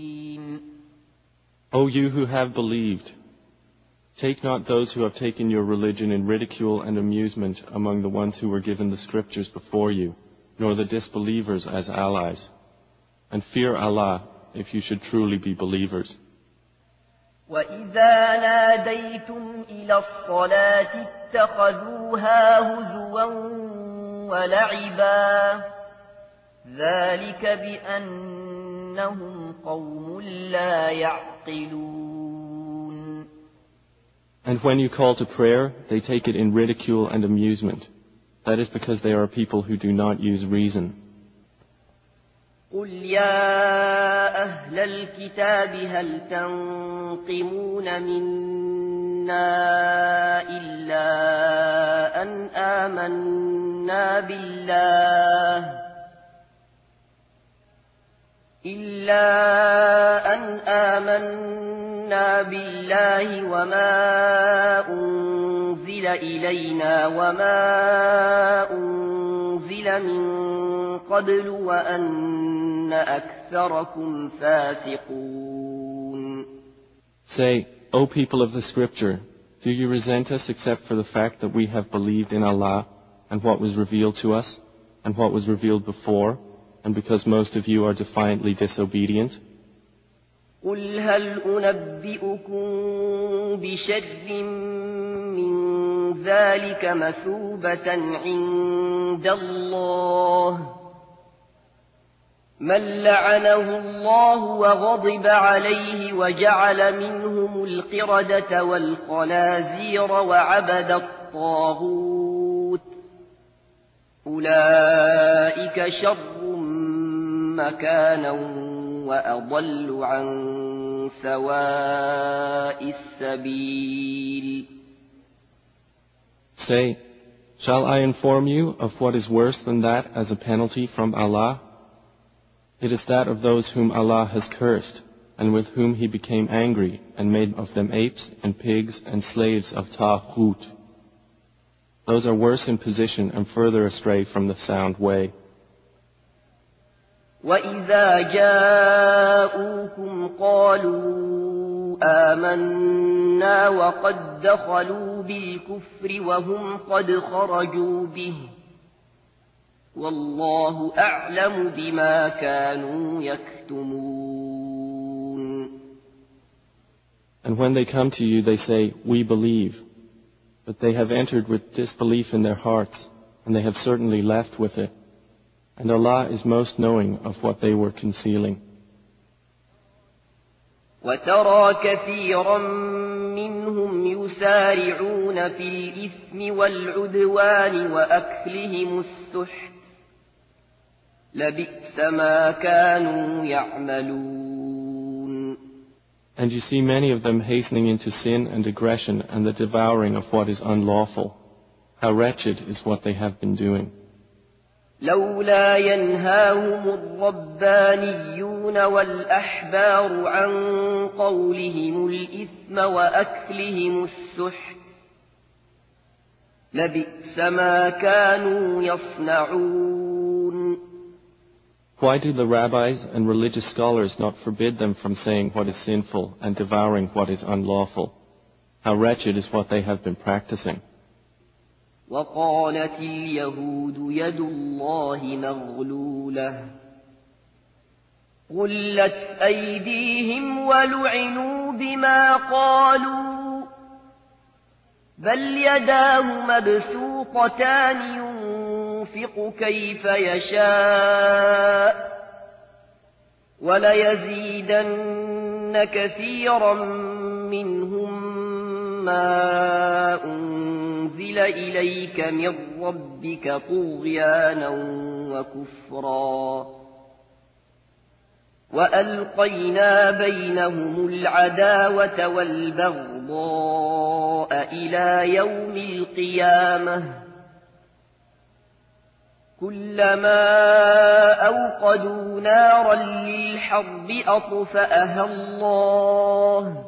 O you who have believed, take not those who have taken your religion in ridicule and amusement among the ones who were given the scriptures before you, nor the disbelievers as allies. And fear Allah if you should truly be believers. وَإِذَا نَادَيْتُمْ إِلَى الصَّلَاةِ اتَّخَذُوهَا هُزُوًا وَلَعِبًا ذَلِكَ بِأَنَّهُمْ قَوْمٌ لَا يَعْقِلُونَ. And when you call to prayer, they take it in ridicule and amusement. That is because they are a people who do not use reason. قُلْ يَا أَهْلَ الْكِتَابِ هَلْ تَنقِمُونَ مِنَّا إِلَّا أَنْ آمَنَّا بِاللَّهِ وَمَا أُنزِلَ إِلَيْنَا وَمَا أُنزِلَ مِن قبل وأن أكثركم فاسقون. Say, O people of the scripture, do you resent us except for the fact that we have believed in Allah and what was revealed to us and what was revealed before, and because most of you are defiantly disobedient? قل هل أنبئكم بشر من ذلك مثوبة عند الله من لعنه الله وغضب عليه وجعل منهم القردة والخنازير وعبد الطاغوت أولئك شر مكانا وأضل عن سواء السبيل. Say, shall I inform you of what is worse than that as a penalty from Allah? It is that of those whom Allah has cursed, and with whom He became angry, and made of them apes and pigs and slaves of Taghut. Those are worse in position and further astray from the sound way. وَإِذَا جَاءُوكُمْ قَالُوا آمَنَّا وَقَدْ دَخَلُوا بِالْكُفْرِ وَهُمْ قَدْ خَرَجُوا بِهِ وَاللَّهُ أَعْلَمُ بِمَا كَانُوا يَكْتُمُونَ. And when they come to you, they say, we believe. But they have entered with disbelief in their hearts, and they have certainly left with it. And Allah is most knowing of what they were concealing. وَتَرَى كَثِيرًا مِّنْهُمْ يُسَارِعُونَ فِي الْإِثْمِ وَالْعُدْوَانِ وَأَكْلِهِمُ السُّحْتَ لَبِئْسَ مَا كَانُوا يَعْمَلُونَ. And you see many of them hastening into sin and aggression and the devouring of what is unlawful. How wretched is what they have been doing. لولا ينهاهم الربانيون والأحبار عن قولهم الإثم وأكلهم السحت لبئس ما كانوا يصنعون. Why do the rabbis and religious scholars not forbid them from saying what is sinful and devouring what is unlawful? How wretched is what they have been practicing. وقالت اليهود يد الله مغلولة غلت أيديهم ولعنوا بما قالوا بل يداه مبسوطتان ينفق كيف يشاء وليزيدن كثيرا منهم ما أنزل إليك من ربك طغيانا وكفرا وألقينا بينهم العداوة والبغضاء إلى يوم القيامة كلما أوقدوا نارا للحرب أطفأها الله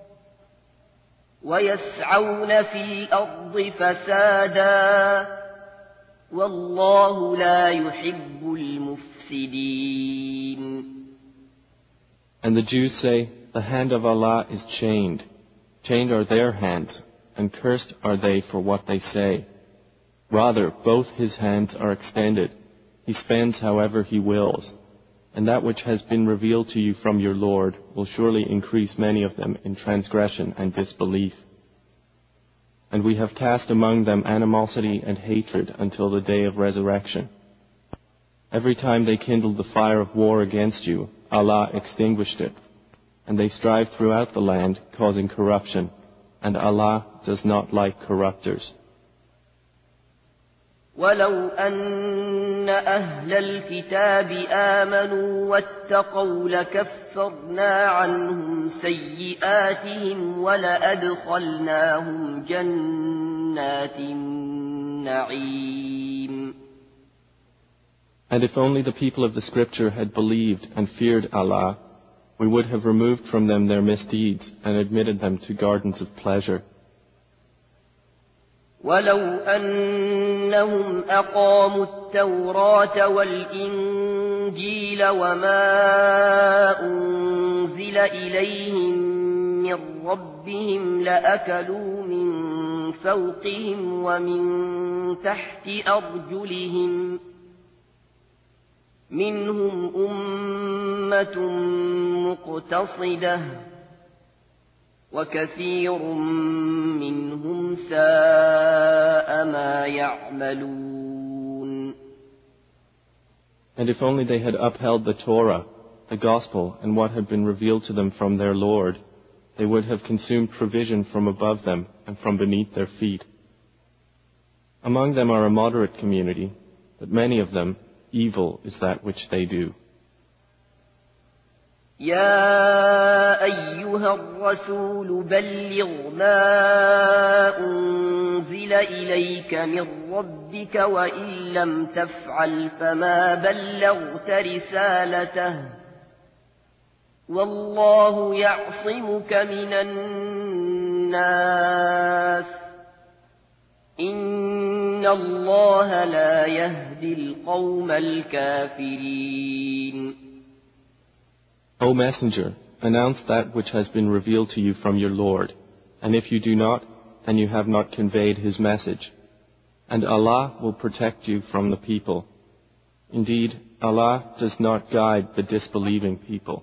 ويسعون في الأرض فسادا والله لا يحب المفسدين. And the Jews say, the hand of Allah is chained. Chained are their hands, and cursed are they for what they say. Rather, both his hands are extended. He spends however he wills. And that which has been revealed to you from your Lord will surely increase many of them in transgression and disbelief. And we have cast among them animosity and hatred until the day of resurrection. Every time they kindled the fire of war against you, Allah extinguished it. And they strive throughout the land, causing corruption. And Allah does not like corruptors. ولو أن أهل الكتاب آمنوا واتقوا لكفرنا عنهم سيئاتهم ولأدخلناهم جنات النعيم. And if only the people of the scripture had believed and feared Allah, we would have removed from them their misdeeds and admitted them to gardens of pleasure. ولو أنهم أقاموا التوراة والإنجيل وما أنزل إليهم من ربهم لأكلوا من فوقهم ومن تحت أرجلهم منهم أمة مقتصدة وكثير منهم ساء ما يعملون. And if only they had upheld the Torah, the Gospel, and what had been revealed to them from their Lord, they would have consumed provision from above them and from beneath their feet. Among them are a moderate community, but many of them, evil is that which they do. يا أيها الرسول بلغ ما أنزل إليك من ربك وإن لم تفعل فما بلغت رسالته والله يعصمك من الناس إن الله لا يهدي القوم الكافرين. O Messenger, announce that which has been revealed to you from your Lord, and if you do not, then you have not conveyed His message. And Allah will protect you from the people. Indeed, Allah does not guide the disbelieving people.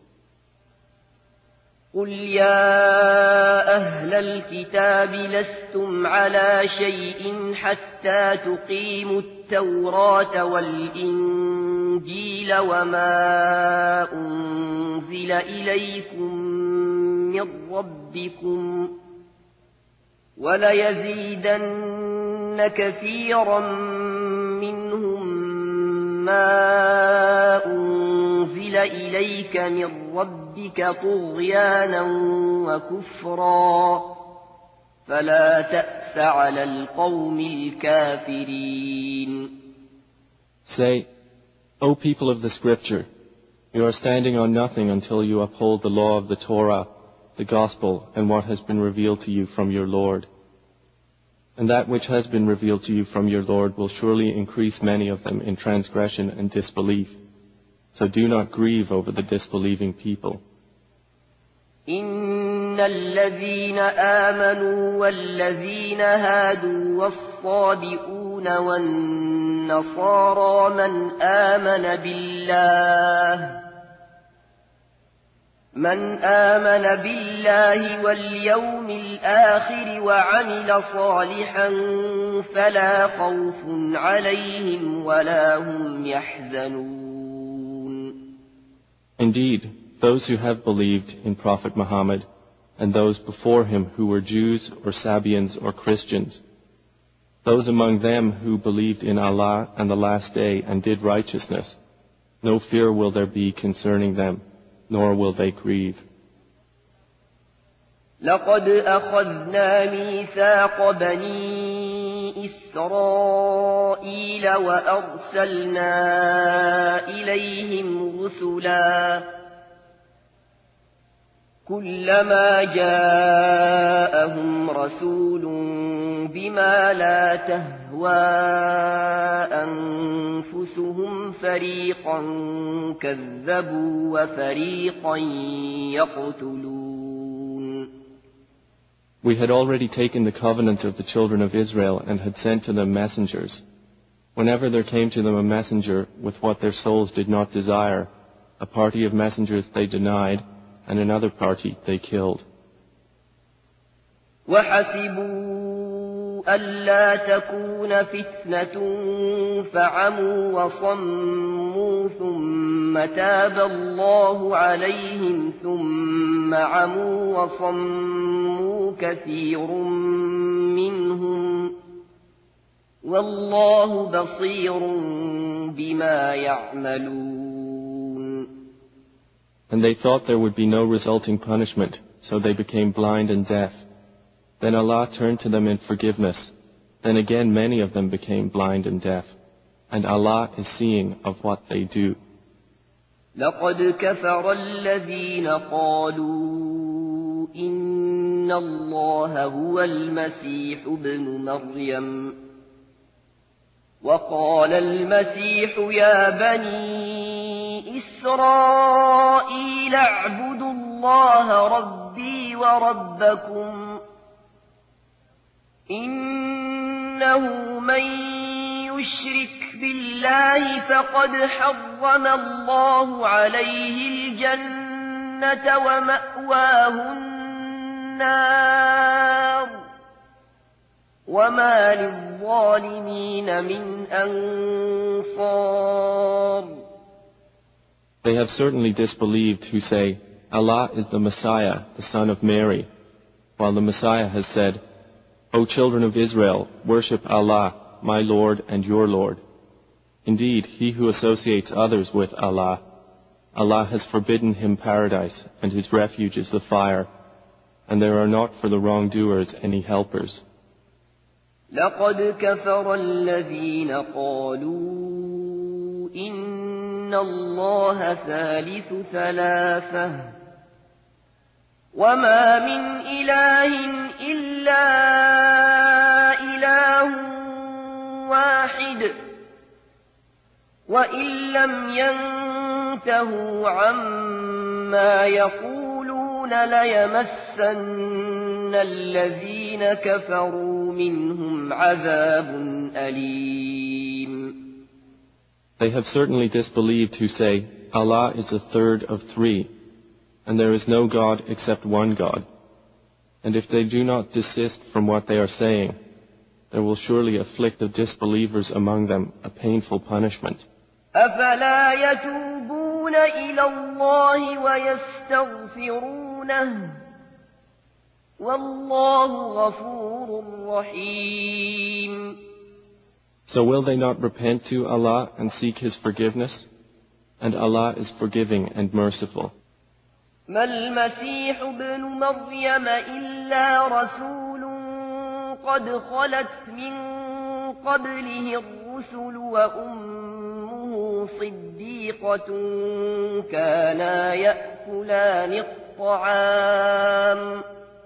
قل يا أهل الكتاب لستم على شيء حتى تقيموا التوراة والإنجيل وما أنزل إليكم من ربكم وليزيدن كثيرا منهم ما أنزل إليك من ربك طغيانا وكفرا فلا تأس على القوم الكافرين. Say, O people of the scripture, you are standing on nothing until you uphold the law of the Torah, the Gospel, and what has been revealed to you from your Lord. And that which has been revealed to you from your Lord will surely increase many of them in transgression and disbelief. So do not grieve over the disbelieving people. إن الذين آمنوا والذين هادوا والصابئون والنصارى من آمن بالله واليوم الآخر وعمل صالحا فلا خوف عليهم ولا هم يحزنون. Indeed, those who have believed in Prophet Muhammad and those before him who were Jews or Sabians or Christians, those among them who believed in Allah and the Last Day and did righteousness, no fear will there be concerning them, nor will they grieve. لقد أخذنا ميثاق بني إسرائيل وأرسلنا إليهم رسلا كلما جاءهم رسول بما لا تهوى أنفسهم فريقا كذبوا وفريقا يقتلون. We had already taken the covenant of the children of Israel and had sent to them messengers. Whenever there came to them a messenger with what their souls did not desire, a party of messengers they denied, and another party they killed. وحسبوا ألا تكون فتنة فعموا وصموا ثم تاب الله عليهم ثم عموا وصموا كثير منهم والله بصير بما يعملون. And they thought there would be no resulting punishment, so they became blind and deaf. Then Allah turned to them in forgiveness. Then again many of them became blind and deaf. And Allah is seeing of what they do. لقد كفر الذين قالوا إن الله هو المسيح ابن مريم وقال المسيح يا بني إسرائيل اعبدوا الله ربي وربكم إنه من يشرك بالله فقد حرم الله عليه الجنة ومأواه النار وما للظالمين من أنصار. They have certainly disbelieved who say, Allah is the Messiah, the son of Mary, while the Messiah has said, O children of Israel, worship Allah, my Lord and your Lord. Indeed, he who associates others with Allah, Allah has forbidden him paradise, and his refuge is the fire, and there are not for the wrongdoers any helpers. لقد كفر الذين قالوا إن الله ثالث ثلاثة وما من إله إلا إله واحد وإن لم ينتهوا عما يقولون ليمسن الذين كفروا منهم عذاب أليم. They have certainly disbelieved who say, Allah is a third of three, and there is no God except one God. And if they do not desist from what they are saying, there will surely afflict the disbelievers among them a painful punishment. أفلا يتوبون إلى الله ويستغفرونه والله غفور رحيم. So will they not repent to Allah and seek His forgiveness? And Allah is forgiving and merciful. ما المسيح ابن مريم إلا رسول قد خلت من قبله الرسل وأمه صديقة كانا يأكلان الطعام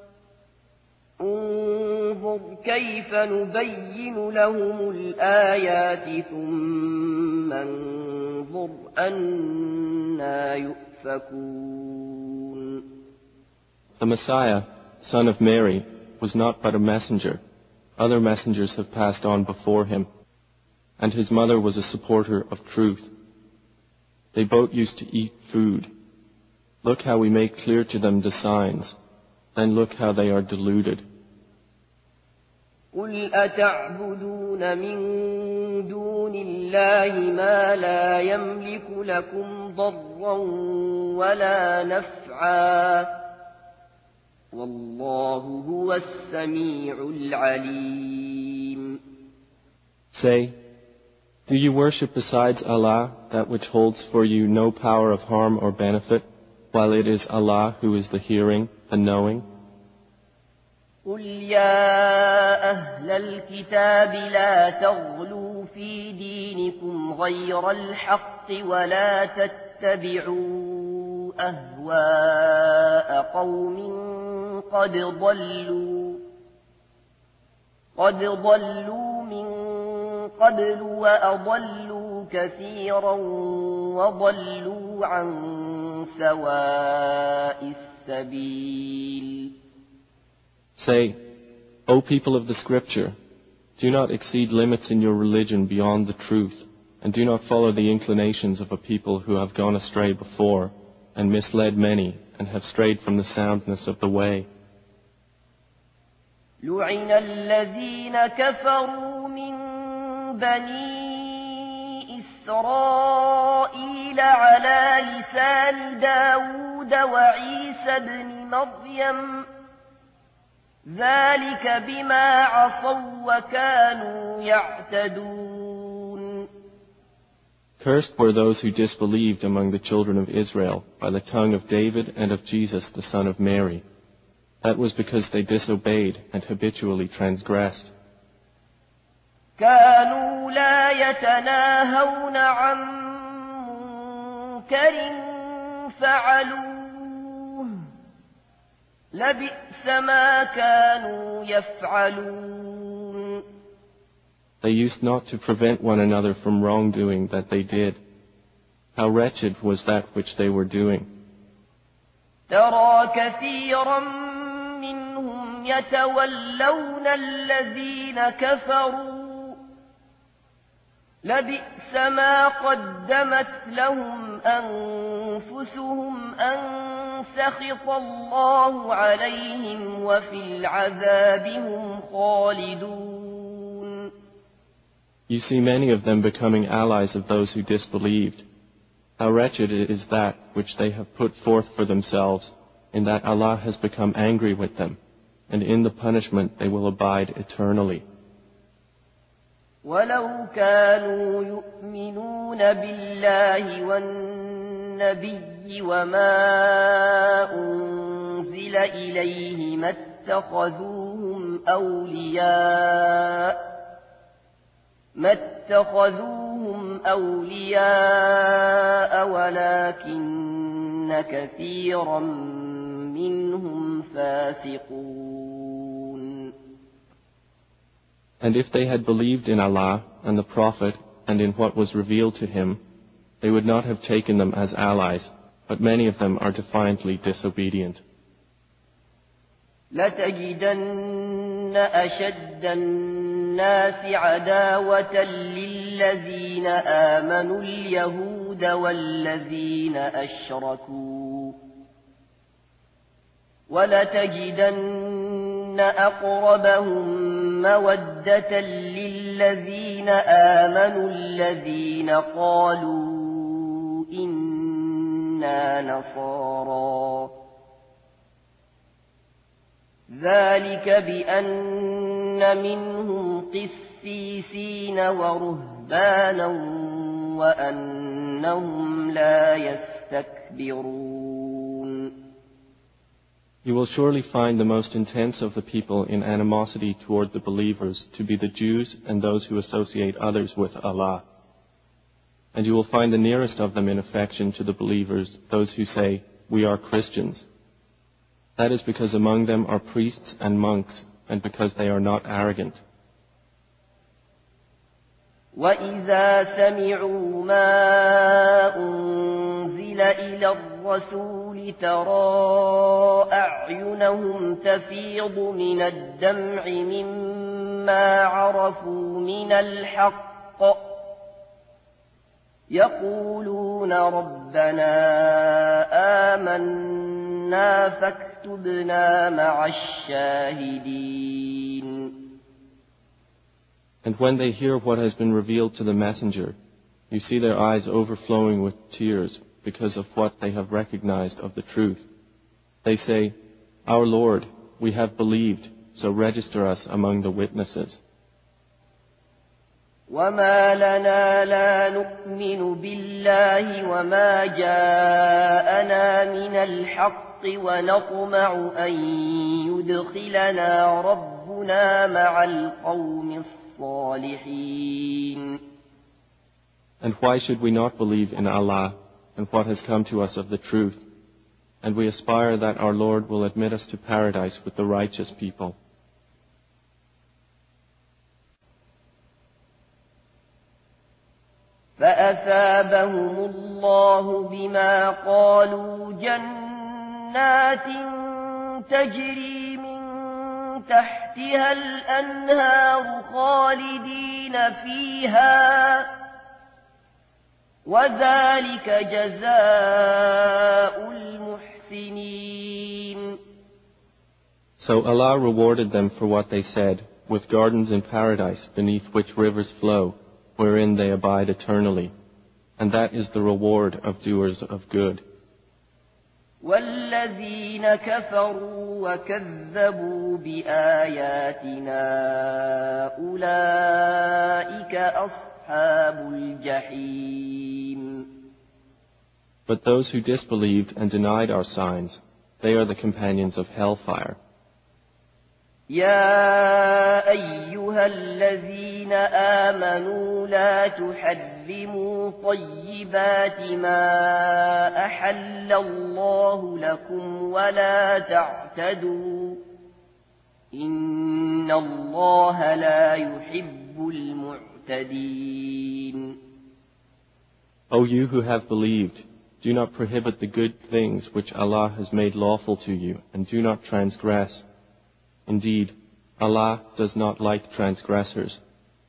انظر كيف نبين لهم الآيات ثم انظر أنا يؤفكون. The Messiah, son of Mary, was not but a messenger. Other messengers have passed on before him, and his mother was a supporter of truth. They both used to eat food. Look how we make clear to them the signs. Then look how they are deluded. قل أتعبدون من دون الله ما لا يملك لكم ضرا ولا نفعا والله هو السميع العليم. Say, do you worship besides Allah that which holds for you no power of harm or benefit, while it is Allah who is the hearing, the knowing? قل يا أهل الكتاب لا تغلوا في دينكم غير الحق ولا تتبعوا أهواء قوم قد ضلوا من قبل وأضلوا كثيرا وضلوا عن سواء السبيل. Say, O people of the scripture, do not exceed limits in your religion beyond the truth, and do not follow the inclinations of a people who have gone astray before, and misled many, and have strayed from the soundness of the way. لعن الذين كفروا من بني إسرائيل على لسان داود وعيسى بن مريم ذلك بما عصوا وكانوا يعتدون. Cursed were those who disbelieved among the children of Israel by the tongue of David and of Jesus the son of Mary. That was because they disobeyed and habitually transgressed. كانوا لا يتناهون عن منكر فعلوه لبئس ما كانوا يفعلون. They used not to prevent one another from wrongdoing that they did. How wretched was that which they were doing. ترى كثيرا منهم يتولون الذين كفروا لبئس ما قدمت لهم أنفسهم أن سخط الله عليهم وفي العذاب هم خالدون. You see many of them becoming allies of those who disbelieved. How wretched is that which they have put forth for themselves, in that Allah has become angry with them, and in the punishment they will abide eternally. ولو كانوا يؤمنون بالله والنبي وما أنزل إليه ما اتخذوهم أولياء ولكن كثيرا منهم فاسقون. And if they had believed in Allah and the Prophet and in what was revealed to him, they would not have taken them as allies, but many of them are defiantly disobedient. لتجدن أشد الناس عداوة للذين آمنوا اليهود والذين أشركوا ولتجدن أقربهم مودة للذين آمنوا الذين قالوا إنا نصارى ذلك بأن منهم قسيسين ورهبانا وأنهم لا يستكبرون. You will surely find the most intense of the people in animosity toward the believers to be the Jews and those who associate others with Allah. And you will find the nearest of them in affection to the believers, those who say, "We are Christians." That is because among them are priests and monks, and because they are not arrogant. وَإِذَا سَمِعُوا مَا أُنزِلَ إِلَى الرَّسُولِ تَرَى أَعْيُنَهُمْ تَفِيضُ مِنَ الدَّمْعِ مِمَّا عَرَفُوا مِنَ الْحَقِّ يَقُولُونَ رَبَّنَا آمَنَّا فاكتبنا مع الشاهدين. And when they hear what has been revealed to the messenger, you see their eyes overflowing with tears because of what they have recognized of the truth. They say, "Our Lord, we have believed, so register us among the witnesses." وما لنا لا نؤمن بالله وما جاءنا من الحق ونطمع أن يدخلنا ربنا مع القوم الصالحين. And why should we not believe in Allah and what has come to us of the truth? And we aspire that our Lord will admit us to paradise with the righteous people. فأثابهم الله بما قالوا جنات تجري من تحتها الأنهار خالدين فيها وذلك جزاء المحسنين. So Allah rewarded them for what they said, with gardens in paradise beneath which rivers flow, wherein they abide eternally. And that is the reward of doers of good. والذين كفروا وكذبوا بآياتنا أولئك أصحاب الجحيم. But those who disbelieved and denied our signs, they are the companions of hellfire. يا أيها الذين آمنوا لا تحرموا طيبات ما أحل الله لكم ولا تعتدوا إن الله لا يحب المعتدين. O you who have believed, do not prohibit the good things which Allah has made lawful to you, and do not transgress. Indeed, Allah does not like transgressors.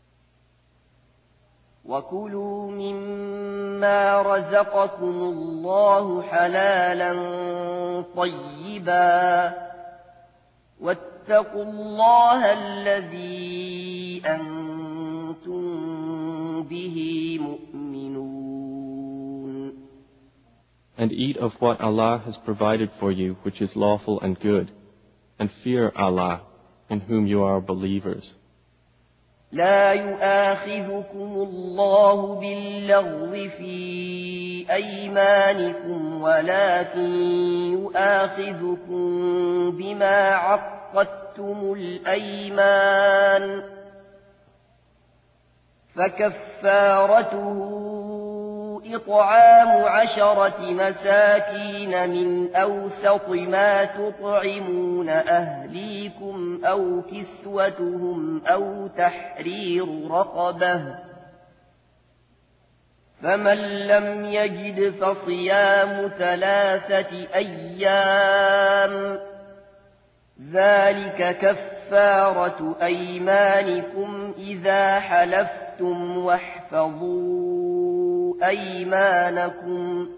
وَكُلُوا مِمَّا رَزَقَكُمُ اللَّهُ حَلَالًا طَيِّبًا وَاتَّقُوا اللَّهَ الَّذِي أَنْتُمْ بِهِ مُؤْمِنُونَ. And eat of what Allah has provided for you which is lawful and good, and fear Allah, in whom you are believers. لا يؤاخذكم الله باللغو في أيمانكم ولكن يؤاخذكم بما عقدتم الأيمان فكفارته إطعام 10 مساكين من أوسط ما تطعمون أهليكم أو كسوتهم أو تحرير رقبة فمن لم يجد فصيام 3 أيام ذلك كفارة أيمانكم إذا حلفتم واحفظوا أيمانكم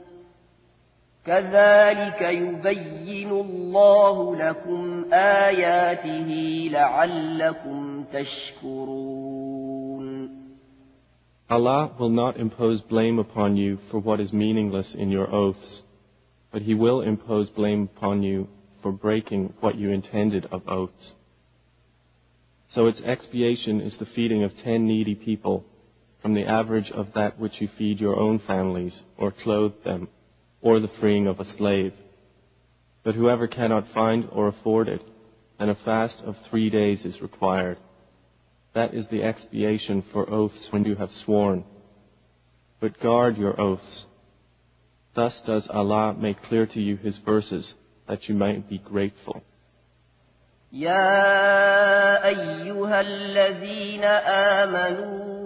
كذلك يبين الله لكم آياته لعلكم تشكرون. Allah will not impose blame upon you for what is meaningless in your oaths, but He will impose blame upon you for breaking what you intended of oaths. So its expiation is the feeding of 10 needy people, from the average of that which you feed your own families, or clothe them, or the freeing of a slave. But whoever cannot find or afford it, then a fast of 3 days is required. That is the expiation for oaths when you have sworn. But guard your oaths. Thus does Allah make clear to you His verses, that you might be grateful. يا أيها الذين آمنوا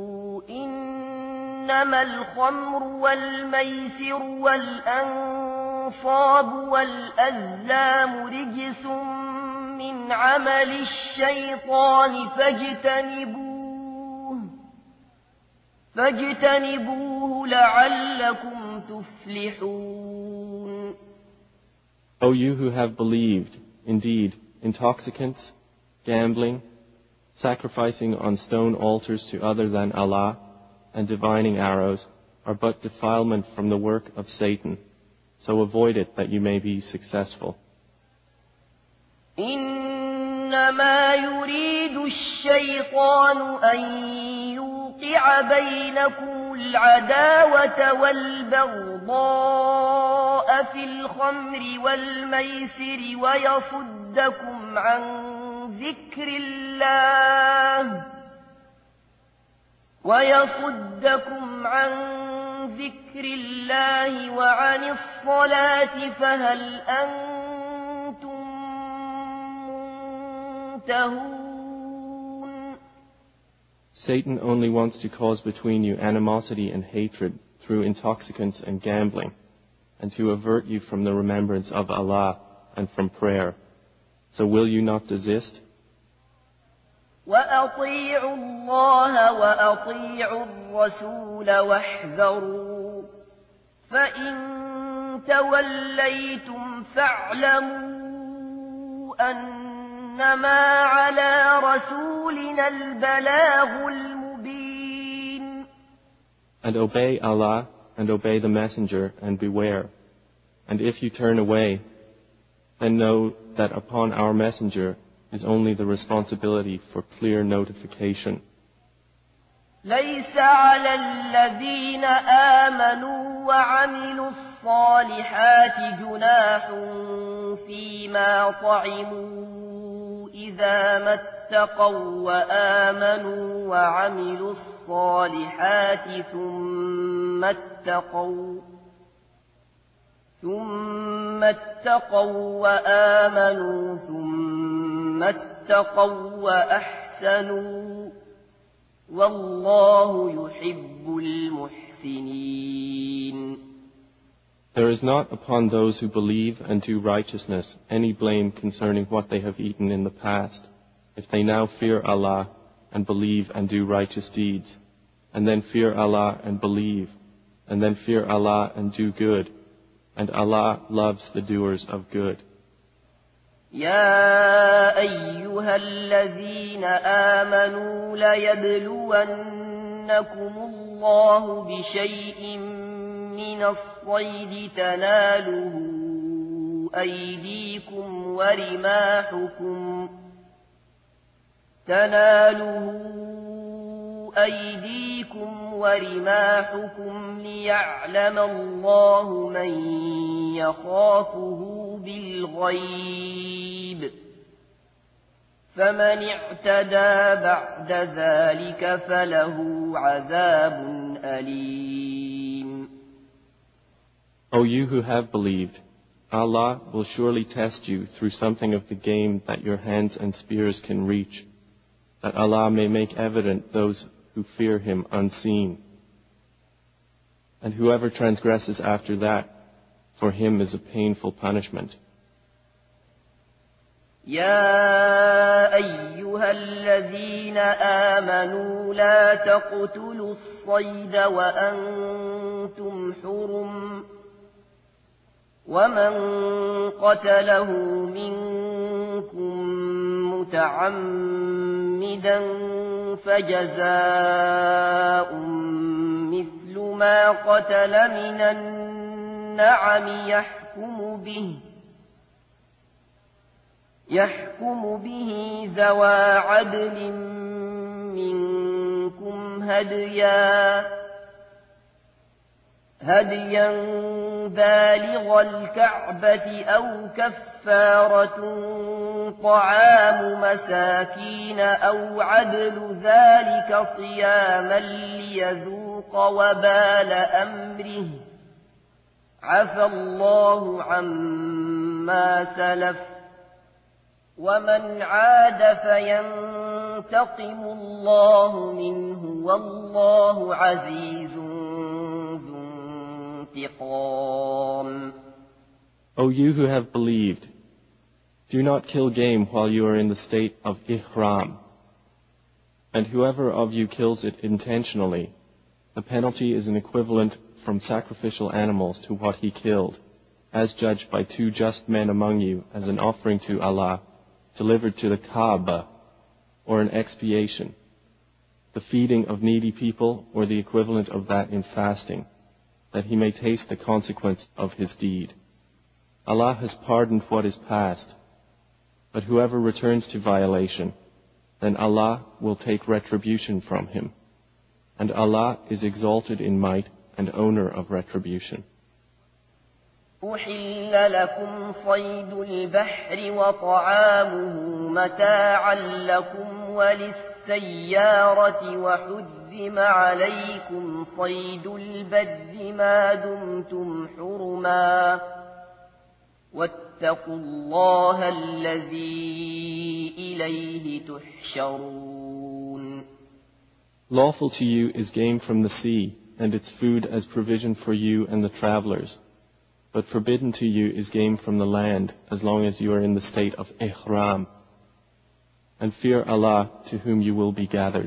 إنما الخمر والميسر والأنصاب والأزلام رجس من عمل الشيطان فاجتنبوه لعلكم تفلحون. O you who have believed, indeed, intoxicants, gambling, sacrificing on stone altars to other than Allah, and divining arrows are but defilement from the work of Satan. So avoid it that you may be successful. إنما يريد الشيطان أن ويوقع بينكم العداوة والبغضاء في الخمر والميسر ويصدكم عن ذكر الله وعن الصلاة فهل أنتم منتهون. Satan only wants to cause between you animosity and hatred through intoxicants and gambling, and to avert you from the remembrance of Allah and from prayer. So will you not desist? وَأَطِيعُوا اللَّهَ وَأَطِيعُوا الرَّسُولَ وَاحْذَرُوا فَإِن تَوَلَّيْتُمْ فَاعْلَمُوا أَنَّمَا عَلَى رَسُولِنَا الْبَلَاغُ الْمُبِينُ. And obey Allah and obey the Messenger and beware. And if you turn away, then know that upon our Messenger is only the responsibility for clear notification. ليس على الذين آمنوا وعملوا الصالحات جناح فيما طعموا إذا ما اتقوا وآمنوا وعملوا الصالحات ثم اتقوا وآمنوا ثم اتقوا وأحسنوا والله يحب المحسنين. There is not upon those who believe and do righteousness any blame concerning what they have eaten in the past, if they now fear Allah and believe and do righteous deeds, and then fear Allah and believe, and then fear Allah and do good, and Allah loves the doers of good. يا أيها الذين آمنوا ليبلونكم الله بشيء من الصيد تناله أيديكم ورماحكم ليعلم الله من يخافه بالغيب فمن اعتدى بعد ذلك فله عذاب أليم. O you who have believed, Allah will surely test you through something of the game that your hands and spears can reach, that Allah may make evident those who fear Him unseen. And whoever transgresses after that, for him is a painful punishment. يا أيها الذين آمنوا لا تقتلوا الصيد وأنتم حرم ومن قتله منكم متعمدا فجزاء مثل ما قتل من النعم يحكم به ذوى عدل منكم هديا بالغ الكعبة أو كفارة طعام مساكين أو عدل ذلك صياما ليذوق وبال أمره عفى الله عما سلف ومن عاد فينتقم الله منه والله عزيز ذو انتقام. O you who have believed, do not kill game while you are in the state of ihram. And whoever of you kills it intentionally, the penalty is an equivalent from sacrificial animals to what he killed, as judged by 2 just men among you as an offering to Allah, delivered to the Kaaba, or an expiation, the feeding of needy people, or the equivalent of that in fasting, that he may taste the consequence of his deed. Allah has pardoned what is past, but whoever returns to violation, then Allah will take retribution from him. and Allah is exalted in might and owner of retribution. أحل لكم صيد البحر وطعامه متاعا لكم وللسيارة وحرم عليكم صيد البر ما دمتم حرما واتقوا الله الذي إليه تحشرون. Lawful to you is game from the sea, and its food as provision for you and the travelers. But forbidden to you is game from the land, as long as you are in the state of ihram. And fear Allah, to whom you will be gathered.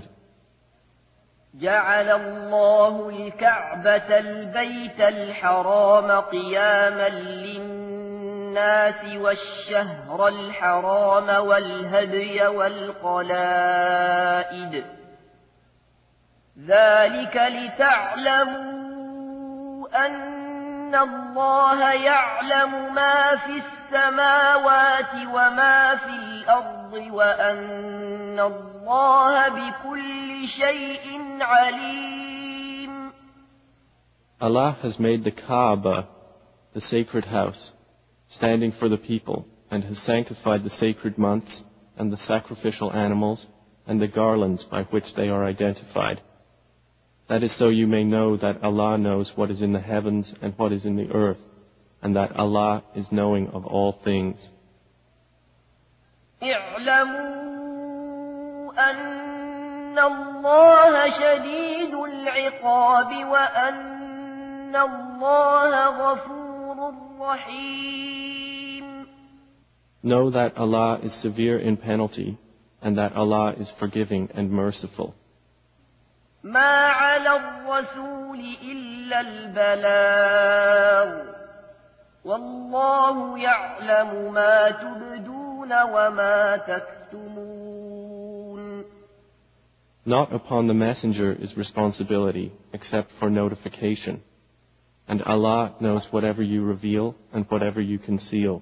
جعل الله الكعبة البيت الحرام قياما للناس والشهر الحرام والهدي والقلائد ذلك لتعلموا أن الله يعلم ما في السماوات وما في الأرض وأن الله بكل شيء عليم. Allah has made the Kaaba, the sacred house, standing for the people, and has sanctified the sacred months and the sacrificial animals and the garlands by which they are identified. That is so you may know that Allah knows what is in the heavens and what is in the earth, and that Allah is knowing of all things. اعلموا أن الله شديد العقاب وأن الله غفور رحيم. Know that Allah is severe in penalty, and that Allah is forgiving and merciful. ما على الرسول إلا البلاغ والله يعلم ما تبدون وما تكتمون. Not upon the messenger is responsibility except for notification, and Allah knows whatever you reveal and whatever you conceal.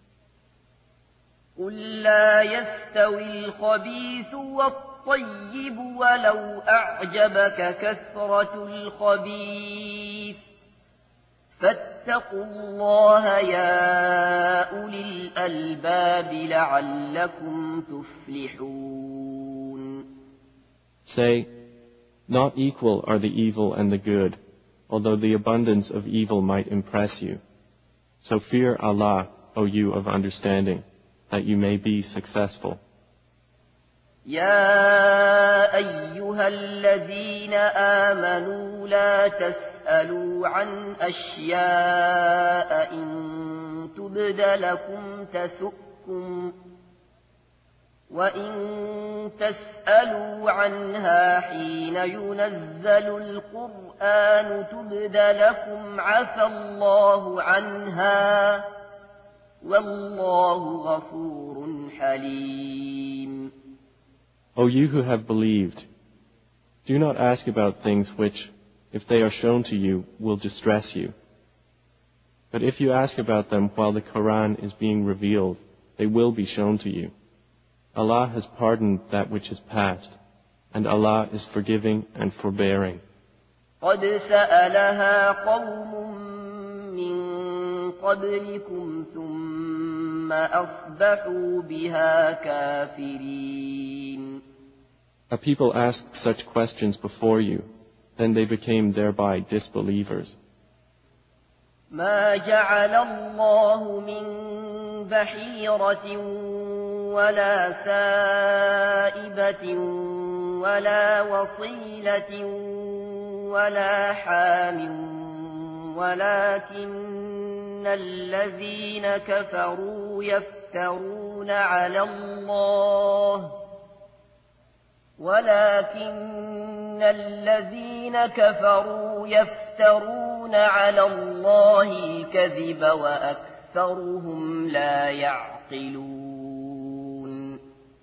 قل لا يستوي الخبيث والطيب ولو أعجبك كثرة الخبيث فاتقوا الله يا أولي الألباب لعلكم تفلحون. Say, not equal are the evil and the good, although the abundance of evil might impress you. So fear Allah, O you of understanding, that you may be successful. يا أيها الذين آمنوا لا تسألوا عن أشياء إن تبد لكم تسؤكم وإن تسألوا عنها حين ينزل القرآن تبد لكم عفى الله عنها والله غفور حليم. O you who have believed, do not ask about things which, if they are shown to you, will distress you. But if you ask about them while the Quran is being revealed, they will be shown to you. Allah has pardoned that which is past, and Allah is forgiving and forbearing. قد سألها قوم من قبلكم ثم أصبحوا بها كافرين. A people asked such questions before you, then they became thereby disbelievers. ما جعل الله من بحيرة ولا سائبة ولا وصيلة ولا حام ولكن الذين كفروا يفترون على الله الكذب وأكثرهم لا يعقلون.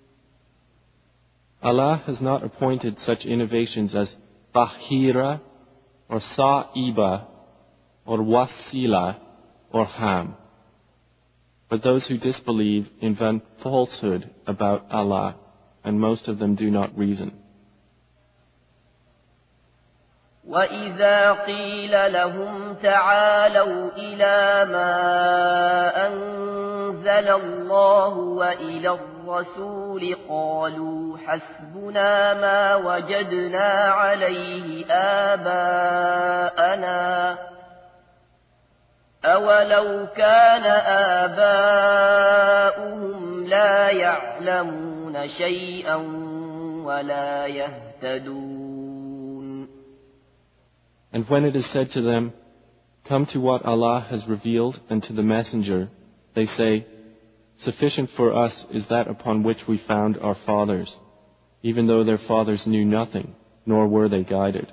Allah has not appointed such innovations as Bahira or Sa'iba or Wasila or Ham. But those who disbelieve invent falsehood about Allah, and most of them do not reason. وإذا قيل لهم تعالوا إلى ما أنزل الله وإلى الرسول قالوا حسبنا ما وجدنا عليه آباءنا أولو كان آباؤهم لا يعلمون شيئا ولا يهتدون. And when it is said to them, "Come to what Allah has revealed and to the Messenger," they say, "Sufficient for us is that upon which we found our fathers, even though their fathers knew nothing, nor were they guided."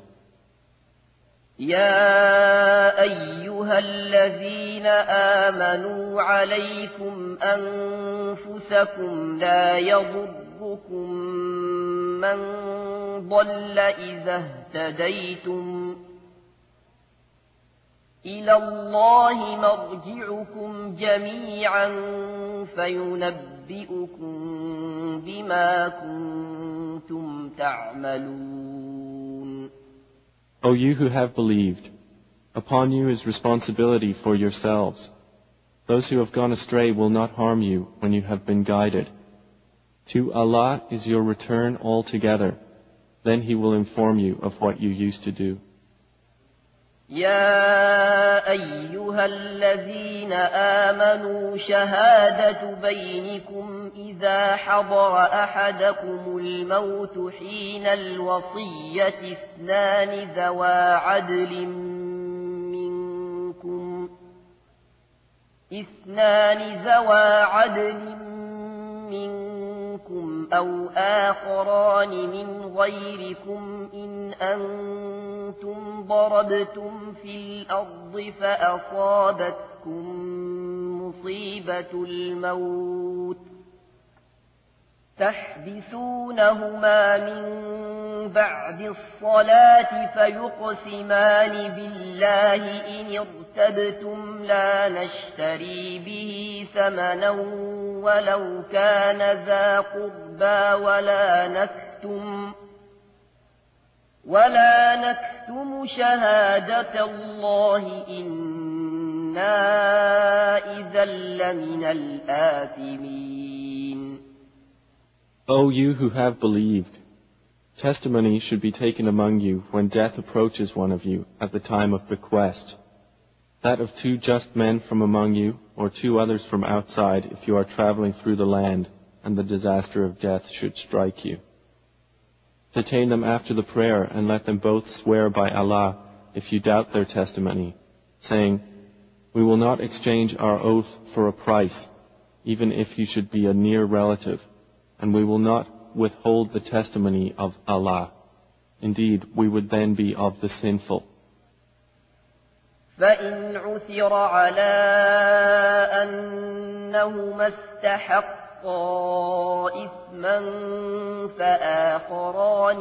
يا أيها الذين آمنوا عليكم أنفسكم لا يضركم من ضل إذا اهتديتم إلى الله مرجعكم جميعا فينبئكم بما كنتم تعملون. O you who have believed, upon you is responsibility for yourselves. Those who have gone astray will not harm you when you have been guided. To Allah is your return altogether. Then He will inform you of what you used to do. يا أيها الذين آمنوا شهادة بينكم إذا حضر أحدكم الموت حين الوصية اثنان ذوى عدل منكم أو آخران من غيركم إن أنتم ضربتم في الأرض فأصابتكم مصيبة الموت تحبسونهما من بعد الصلاة فيقسمان بالله إن ارتبتم لا نشتري به ثمنا ولو كان ذا قربى ولا نكتم شهادة الله إنا إذا لمن الآثمين. O you who have believed, testimony should be taken among you when death approaches one of you at the time of bequest, that of two just men from among you, or two others from outside if you are traveling through the land and the disaster of death should strike you. Detain them after the prayer and let them both swear by Allah if you doubt their testimony, saying, "We will not exchange our oath for a price, even if you should be a near relative, and we will not withhold the testimony of Allah. Indeed, we would then be of the sinful." فإن عثر على أنهما استحقا إثما فآخران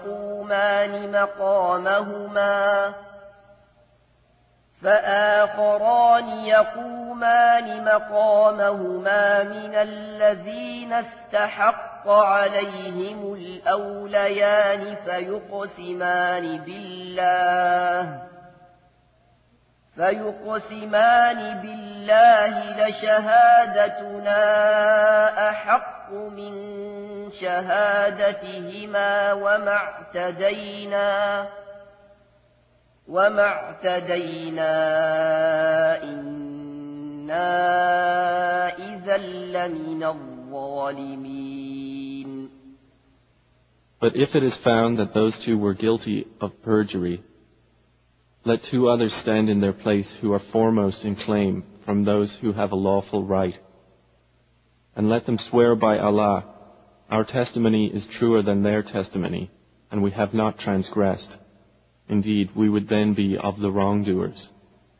يقومان مقامهما من الذين استحق عليهم الأوليان فيقسمان بالله لشهادتنا أحق من شهادتهما وما اعتدينا إنا إذا لمن الظالمين. But if it is found that those two were guilty of perjury, let two others stand in their place who are foremost in claim from those who have a lawful right. And let them swear by Allah, our testimony is truer than their testimony, and we have not transgressed. Indeed, we would then be of the wrongdoers.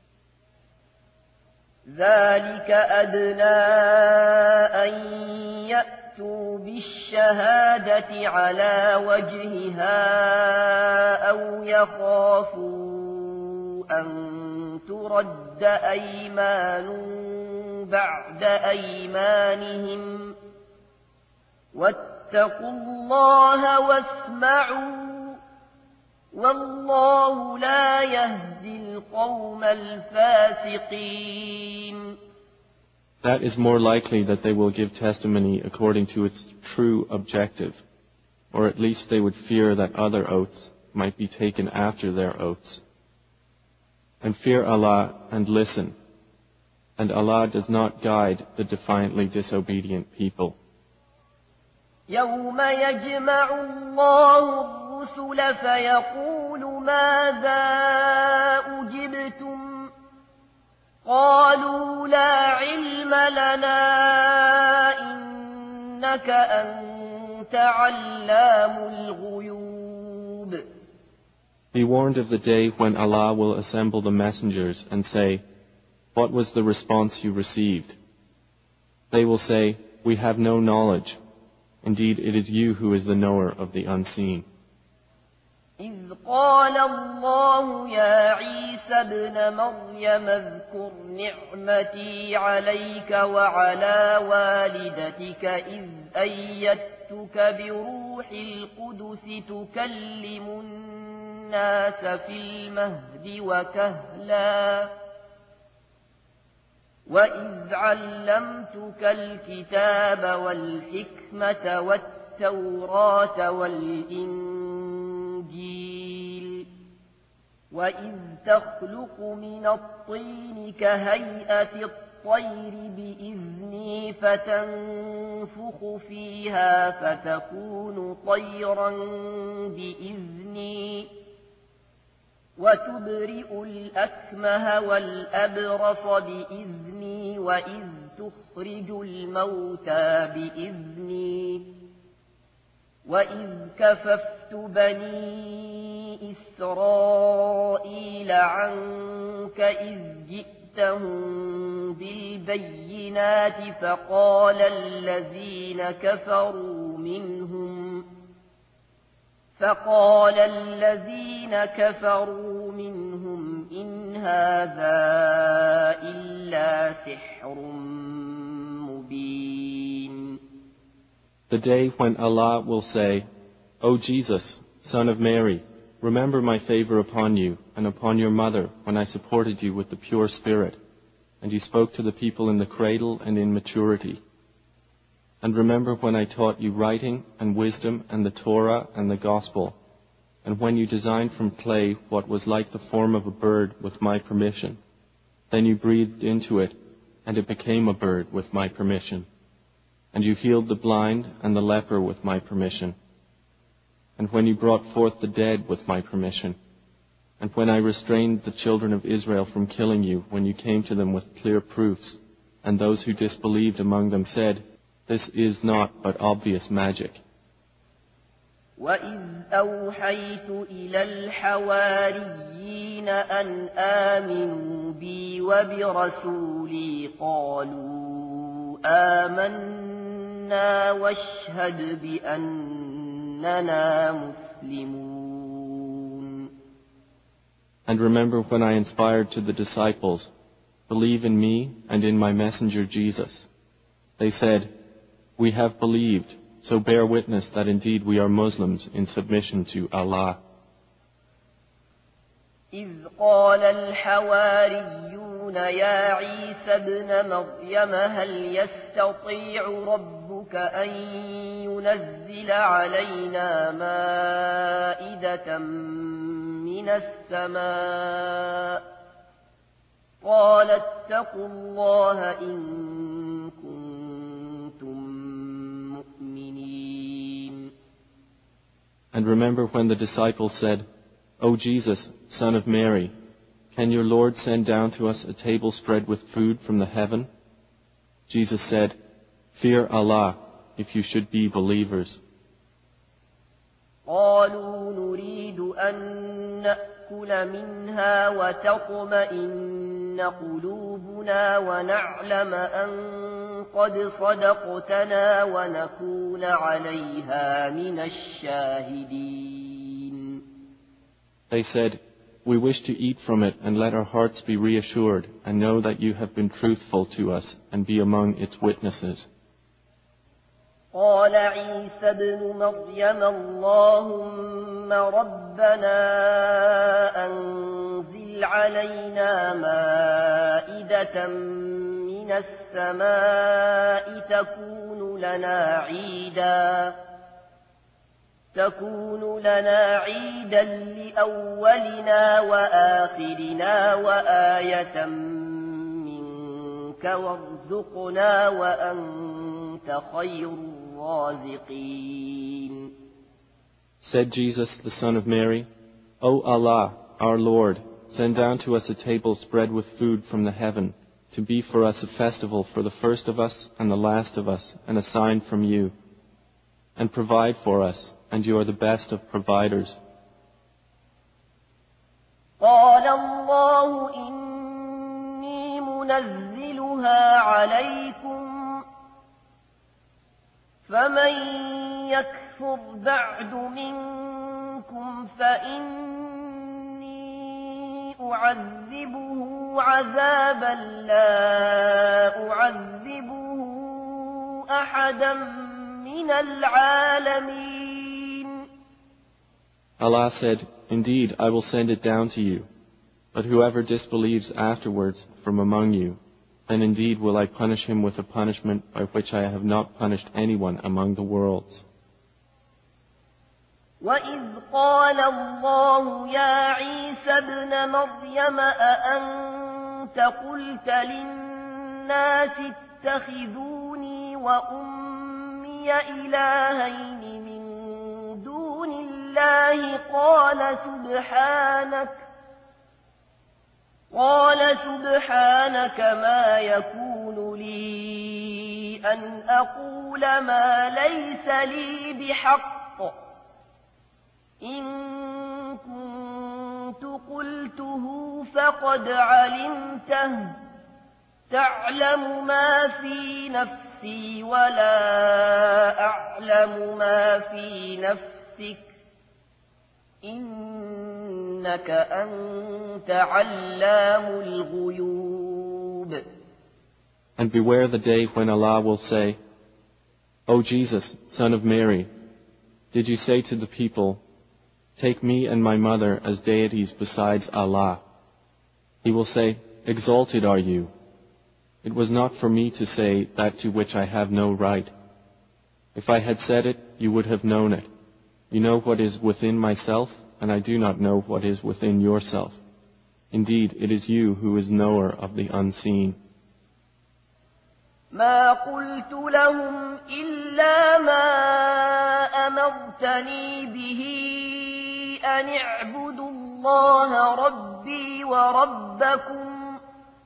ذلك أدنى أن يأتوا بالشهادة على وجهها أو يخافوا أن ترد أيمان بعد أيمانهم واتقوا الله واسمعوا والله لا يهدي القوم الفاسقين. That is more likely that they will give testimony according to its true objective, or at least they would fear that other oaths might be taken after their oaths. And fear Allah and listen, and Allah does not guide the defiantly disobedient people. يوم يجمع الله الرسل فيقول ماذا أجبتم قالوا لا علم لنا إنك أنت علام الغيوب. Be warned of the day when Allah will assemble the messengers and say, what was the response you received? They will say, we have no knowledge. Indeed, it is you who is the knower of the unseen. إذ قال الله يا عيسى ابن مريم اذكر نعمتي عليك وعلى والدتك إذ أيدتك بروح القدس تكلم الناس في المهد وكهلا وإذ علمتك الكتاب والحكمة والتوراة والإنجيل وإذ تخلق من الطين كهيئة الطير بإذني فتنفخ فيها فتكون طيرا بإذني وتبرئ الأكمه والأبرص بإذني وإذ تخرج الموتى بإذني وإذ كففت بني إسرائيل عنك إذ جئتهم بالبينات فقال الذين كفروا منهم إن هذا إلا سحر مبين. The day when Allah will say, O Jesus, son of Mary, remember my favor upon you and upon your mother when I supported you with the pure spirit, and you spoke to the people in the cradle and in maturity. And remember when I taught you writing and wisdom and the Torah and the Gospel, and when you designed from clay what was like the form of a bird with my permission. Then you breathed into it, and it became a bird with my permission. And you healed the blind and the leper with my permission. And when you brought forth the dead with my permission. And when I restrained the children of Israel from killing you when you came to them with clear proofs, and those who disbelieved among them said, this is not but obvious magic. وَإِذْ أَوْحَيْتُ إِلَى الْحَوَارِيِّينَ أَنْ آمِنُوا بِي وَبِرَسُولِي قَالُوا آمَنَّا وَاشْهَدْ بِأَنَّنَا مُسْلِمُونَ. And remember when I inspired to the disciples, believe in me and in my messenger Jesus. They said, we have believed, so bear witness that indeed we are Muslims in submission to Allah. إذ قال الحواريون يا عيسى ابن مريم هل يستطيع ربك أن ينزل علينا مائدة من السماء قال اتقوا الله إن كنتم مؤمنين. And remember when the disciples said, O Jesus, son of Mary, can your Lord send down to us a table spread with food from the heaven? Jesus said, fear Allah if you should be believers. قالوا نريد أن نأكل منها وتطمئن قلوبنا ونعلم أن قد صدقتنا ونكون عليها من الشاهدين. They said, we wish to eat from it and let our hearts be reassured and know that you have been truthful to us and be among its witnesses. قال عيسى ابن مريم اللهم رب ربنا أنزل علينا مائدة من السماء تكون لنا عيدا لأولنا وآخرنا وآية منك وارزقنا وأنت خير الرازقين. Said Jesus, the son of Mary, O Allah, our Lord, send down to us a table spread with food from the heaven, to be for us a festival for the first of us and the last of us, and a sign from you. And provide for us, and you are the best of providers. قال الله إني منزلها عليكم فمن يكفر بعد منكم فإني أعذبه عذابا لا أعذبه أحدا من العالمين. Allah said, Indeed, I will send it down to you. But whoever disbelieves afterwards from among you, then indeed will I punish him with a punishment by which I have not punished anyone among the worlds. وَإِذْ قَالَ اللَّهُ يَا عِيسَى ابْنَ مَرْيَمَ أَأَنْتَ قُلْتَ لِلنَّاسِ اتَّخِذُونِي وَأُمِّيَ إِلَٰهَيْنِ مِن دُونِ اللَّهِ قال سبحانك ما يكون لي أن أقول ما ليس لي بحق إن كنت قلته فقد علمته تعلم ما في نفسي ولا أعلم ما في نفسك إنك أنت علام الغيوب. And beware the day when Allah will say, O Jesus, son of Mary, did you say to the people, take me and my mother as deities besides Allah? He will say, exalted are you. It was not for me to say that to which I have no right. If I had said it, you would have known it. You know what is within myself, and I do not know what is within yourself. Indeed, it is you who is knower of the unseen. ما قلت لهم إلا ما أمرتني به أن اعبدوا الله ربي وربكم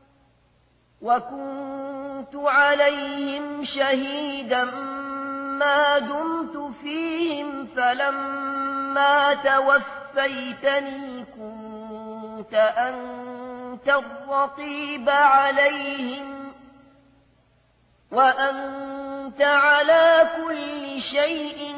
وكنت عليهم شهيدا ما دمت فيهم فلما توفيتني كنت أنت الرقيب عليهم وأنت على كل شيء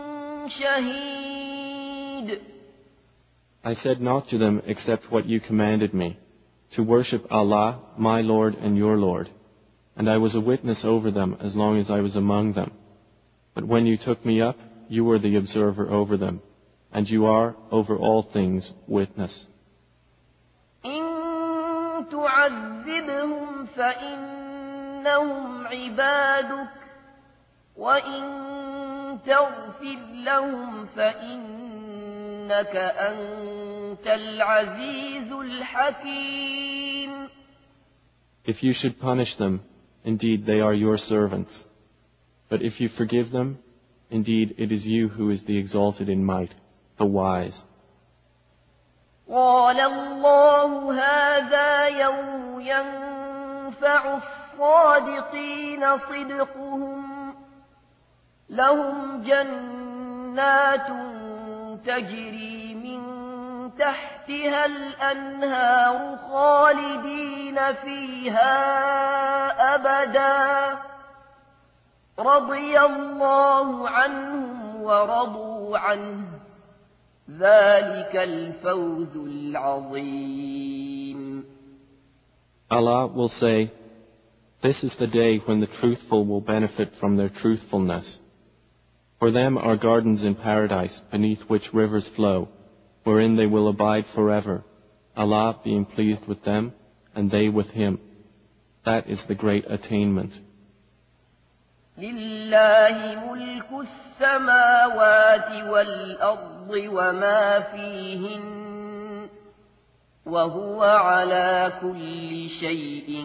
شهيد. I said not to them except what you commanded me, to worship Allah, my Lord and your Lord, and I was a witness over them as long as I was among them. But when you took me up, you were the observer over them, and you are, over all things, witness. إن تعذبهم فإنهم عبادك وإن تغفر لهم فإنك أنت العزيز الحكيم. If you should punish them, indeed they are your servants. But if you forgive them, indeed it is you who is the exalted in might, the wise. قال الله هذا يوم ينفع الصادقين صدقهم لهم جنات تجري من تحتها الأنهار خالدين فيها أبدا رضي الله عنهم ورضوا عنه ذلك الفوز العظيم. Allah will say, this is the day when the truthful will benefit from their truthfulness. For them are gardens in paradise beneath which rivers flow, wherein they will abide forever, Allah being pleased with them and they with Him. That is the great attainment. لله ملك السماوات والأرض وما فيهن وهو على كل شيء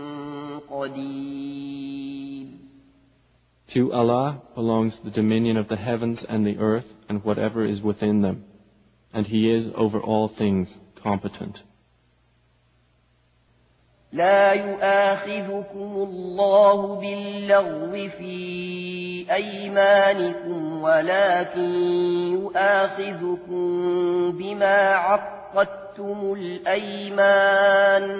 قدير. To Allah belongs the dominion of the heavens and the earth and whatever is within them, and He is over all things competent. لا يؤاخذكم الله باللغو في أيمانكم ولكن يؤاخذكم بما عقدتم الأيمان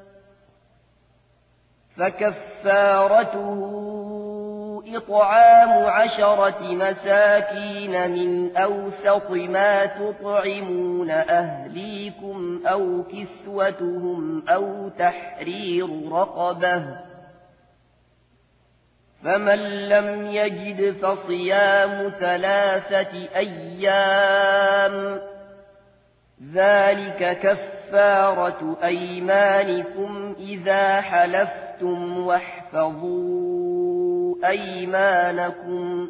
فكفارته إطعام 10 مساكين من أوسط ما تطعمون أهليكم أو كسوتهم أو تحرير رقبة فمن لم يجد فصيام 3 أيام ذلك كفارة أيمانكم إذا حلفتم واحفظوا أيمانكم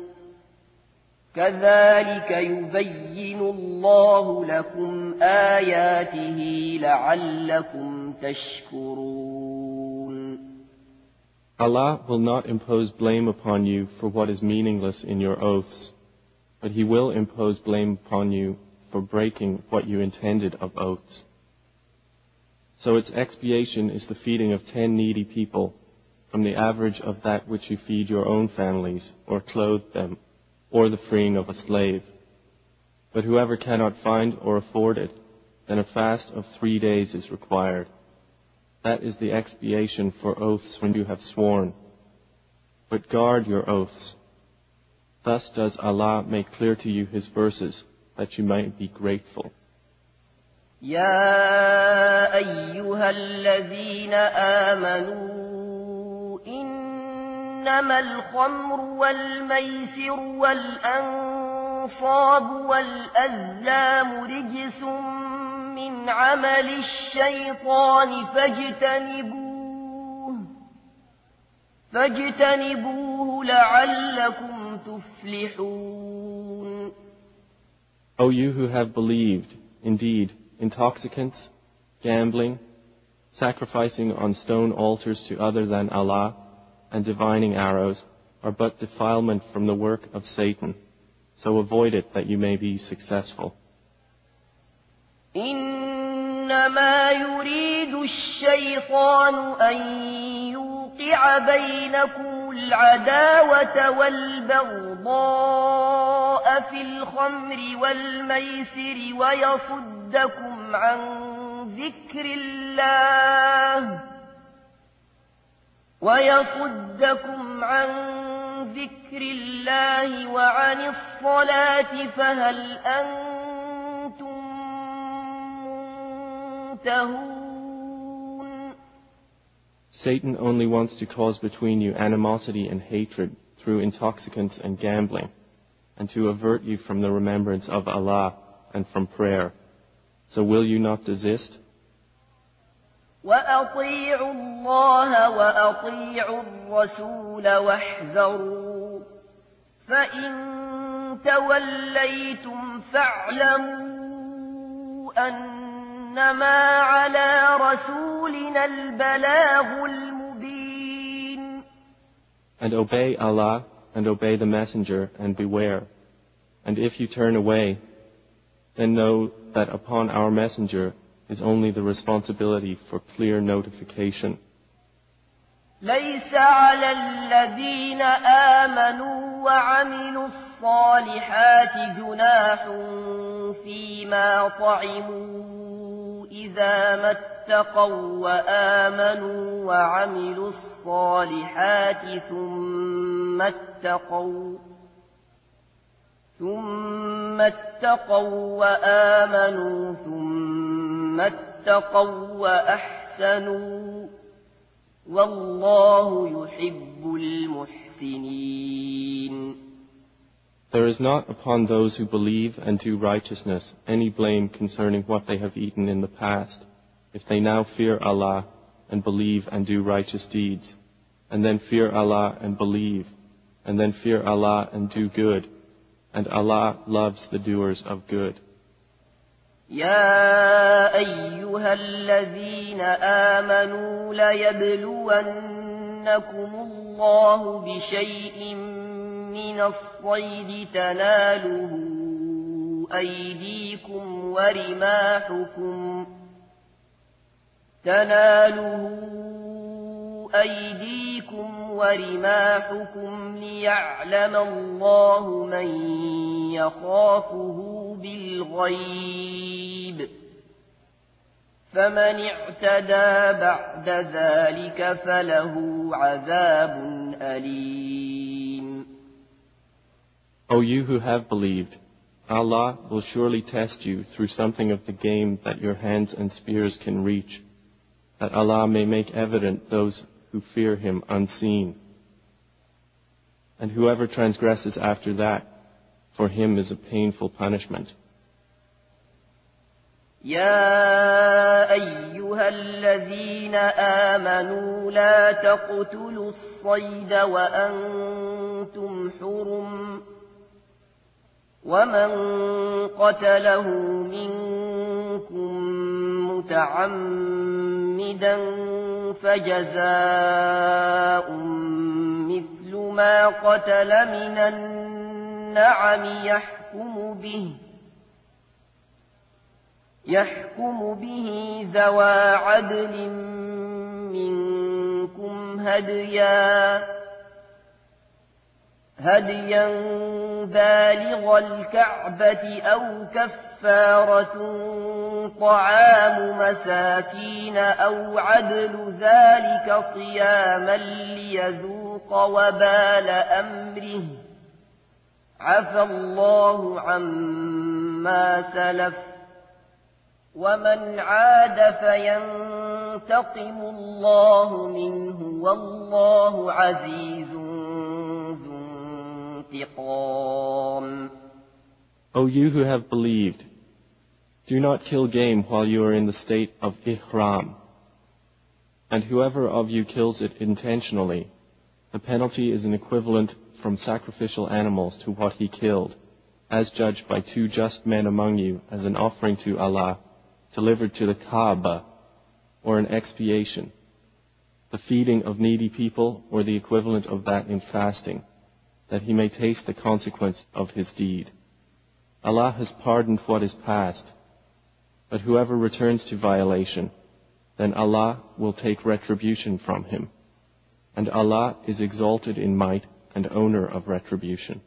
كذلك يبين الله لكم آياته لعلكم تشكرون. Allah will not impose blame upon you for what is meaningless in your oaths, but He will impose blame upon you for breaking what you intended of oaths. So its expiation is the feeding of 10 needy people from the average of that which you feed your own families, or clothe them, or the freeing of a slave. But whoever cannot find or afford it, then a fast of 3 days is required. That is the expiation for oaths when you have sworn. But guard your oaths. Thus does Allah make clear to you His verses, that you might be grateful. يا أيها الذين آمنوا إنما الخمر والميسر والأنصاب والأزلام رجس من عمل الشيطان فاجتنبوه لعلكم تفلحون. O you who have believed, indeed, intoxicants, gambling, sacrificing on stone altars to other than Allah, and divining arrows are but defilement from the work of Satan. So avoid it that you may be successful. إنما يريد الشيطان أن يوقع بينكم العداوة والبغضاء في الخمر والميسر ويصدكم عن ذكر الله وعن الصلاة فهل أنتم منتهون. Satan only wants to cause between you animosity and hatred through intoxicants and gambling, and to avert you from the remembrance of Allah and from prayer. So will you not desist? وأطيعوا الله وأطيعوا الرسول واحذروا فإن توليتم فاعلموا أنما على رسولنا البلاغ المبين. And obey Allah and obey the Messenger and beware. And if you turn away, then know that upon our Messenger is only the responsibility for clear notification. ليس على الذين آمنوا وعملوا الصالحات جناح فيما طعموا إذا ما اتقوا وآمنوا وعملوا الصالحات ثم اتقوا وآمنوا ثم اتقوا وأحسنوا والله يحب المحسنين. There is not upon those who believe and do righteousness any blame concerning what they have eaten in the past, if they now fear Allah and believe and do righteous deeds, and then fear Allah and believe, and then fear Allah and do good, and Allah loves the doers of good. يا أيها الذين آمنوا ليبلونكم الله بشيء من الصيد تناله أيديكم ورماحكم ليعلم الله من يخافه بالغيب فمن اعتدى بعد ذلك فله عذاب أليم. O you who have believed, Allah will surely test you through something of the game that your hands and spears can reach, that Allah may make evident those who fear Him unseen. And whoever transgresses after that, for him is a painful punishment. يا أيها الذين آمنوا لا تقتلوا الصيد وأنتم حرم ومن قتله منكم متعمدا فجزاء مثل ما قتل من النعم يحكم به ذوى عدل منكم هديا بالغ الكعبة أو كفارة طعام مساكين أو عدل ذلك صياما ليذوق وبال أمره عفى الله عما سلف ومن عاد فينتقم الله منه والله عزيز ذو انتقام. O you who have believed, do not kill game while you are in the state of ihram. And whoever of you kills it intentionally, the penalty is an equivalent from sacrificial animals to what he killed, as judged by 2 just men among you as an offering to Allah, delivered to the Kaaba, or an expiation, the feeding of needy people, or the equivalent of that in fasting, that he may taste the consequence of his deed. Allah has pardoned what is past, but whoever returns to violation, then Allah will take retribution from him, and Allah is exalted in might and owner of retribution.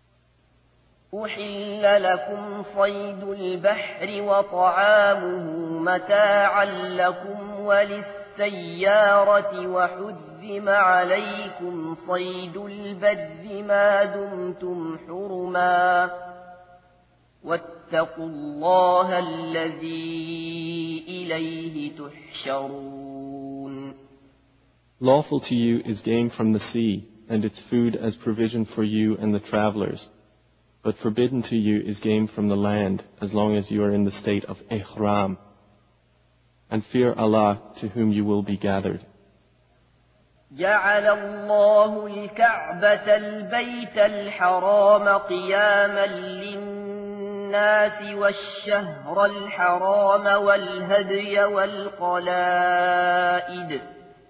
أحل لكم صيد البحر وطعامه متاعا لكم وللسيارة وحرم عليكم صيد البر ما دمتم حرما واتقوا الله الذي إليه تحشرون. Lawful to you is game from the sea, and its food as provision for you and the travelers. But forbidden to you is game from the land, as long as you are in the state of ihram. And fear Allah, to whom you will be gathered. جعل الله الكعبة البيت الحرام قياما للناس والشهر الحرام والهدي والقلائد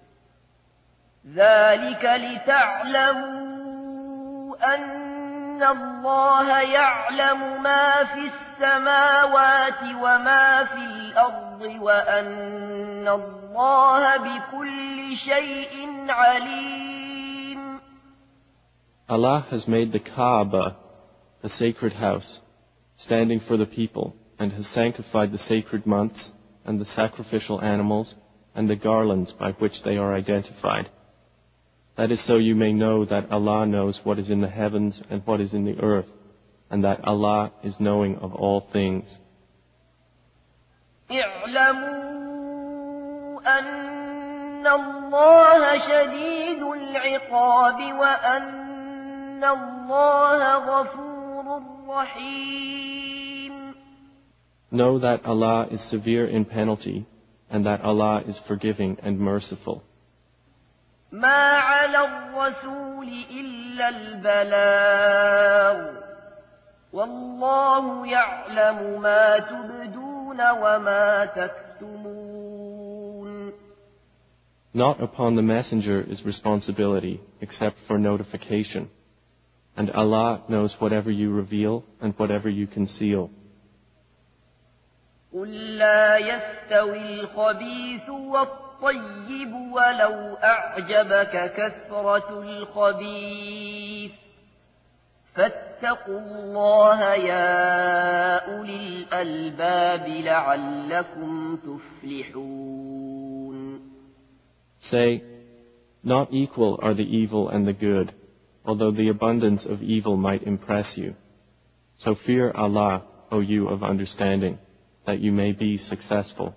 ذلك لتعلموا أن الله يعلم ما في السماوات وما في الأرض وأن الله بكل شيء عليم. Allah has made the Kaaba, the sacred house, standing for the people, and has sanctified the sacred months and the sacrificial animals and the garlands by which they are identified. That is so you may know that Allah knows what is in the heavens and what is in the earth, and that Allah is knowing of all things. اعلموا أن الله شديد العقاب وأن الله غفور رحيم. Know that Allah is severe in penalty and that Allah is forgiving and merciful. ما على الرسول إلا البلاغ والله يعلم ما تبدون وما تكتمون. Not upon the messenger is responsibility except for notification, and Allah knows whatever you reveal and whatever you conceal. قل لا يستوي الخبيث والطيب ولو أعجبك كثرة الخبيث فاتقوا الله يا أولي الألباب لعلكم تفلحون. Say, not equal are the evil and the good, although the abundance of evil might impress you. So fear Allah, O you of understanding, that you may be successful.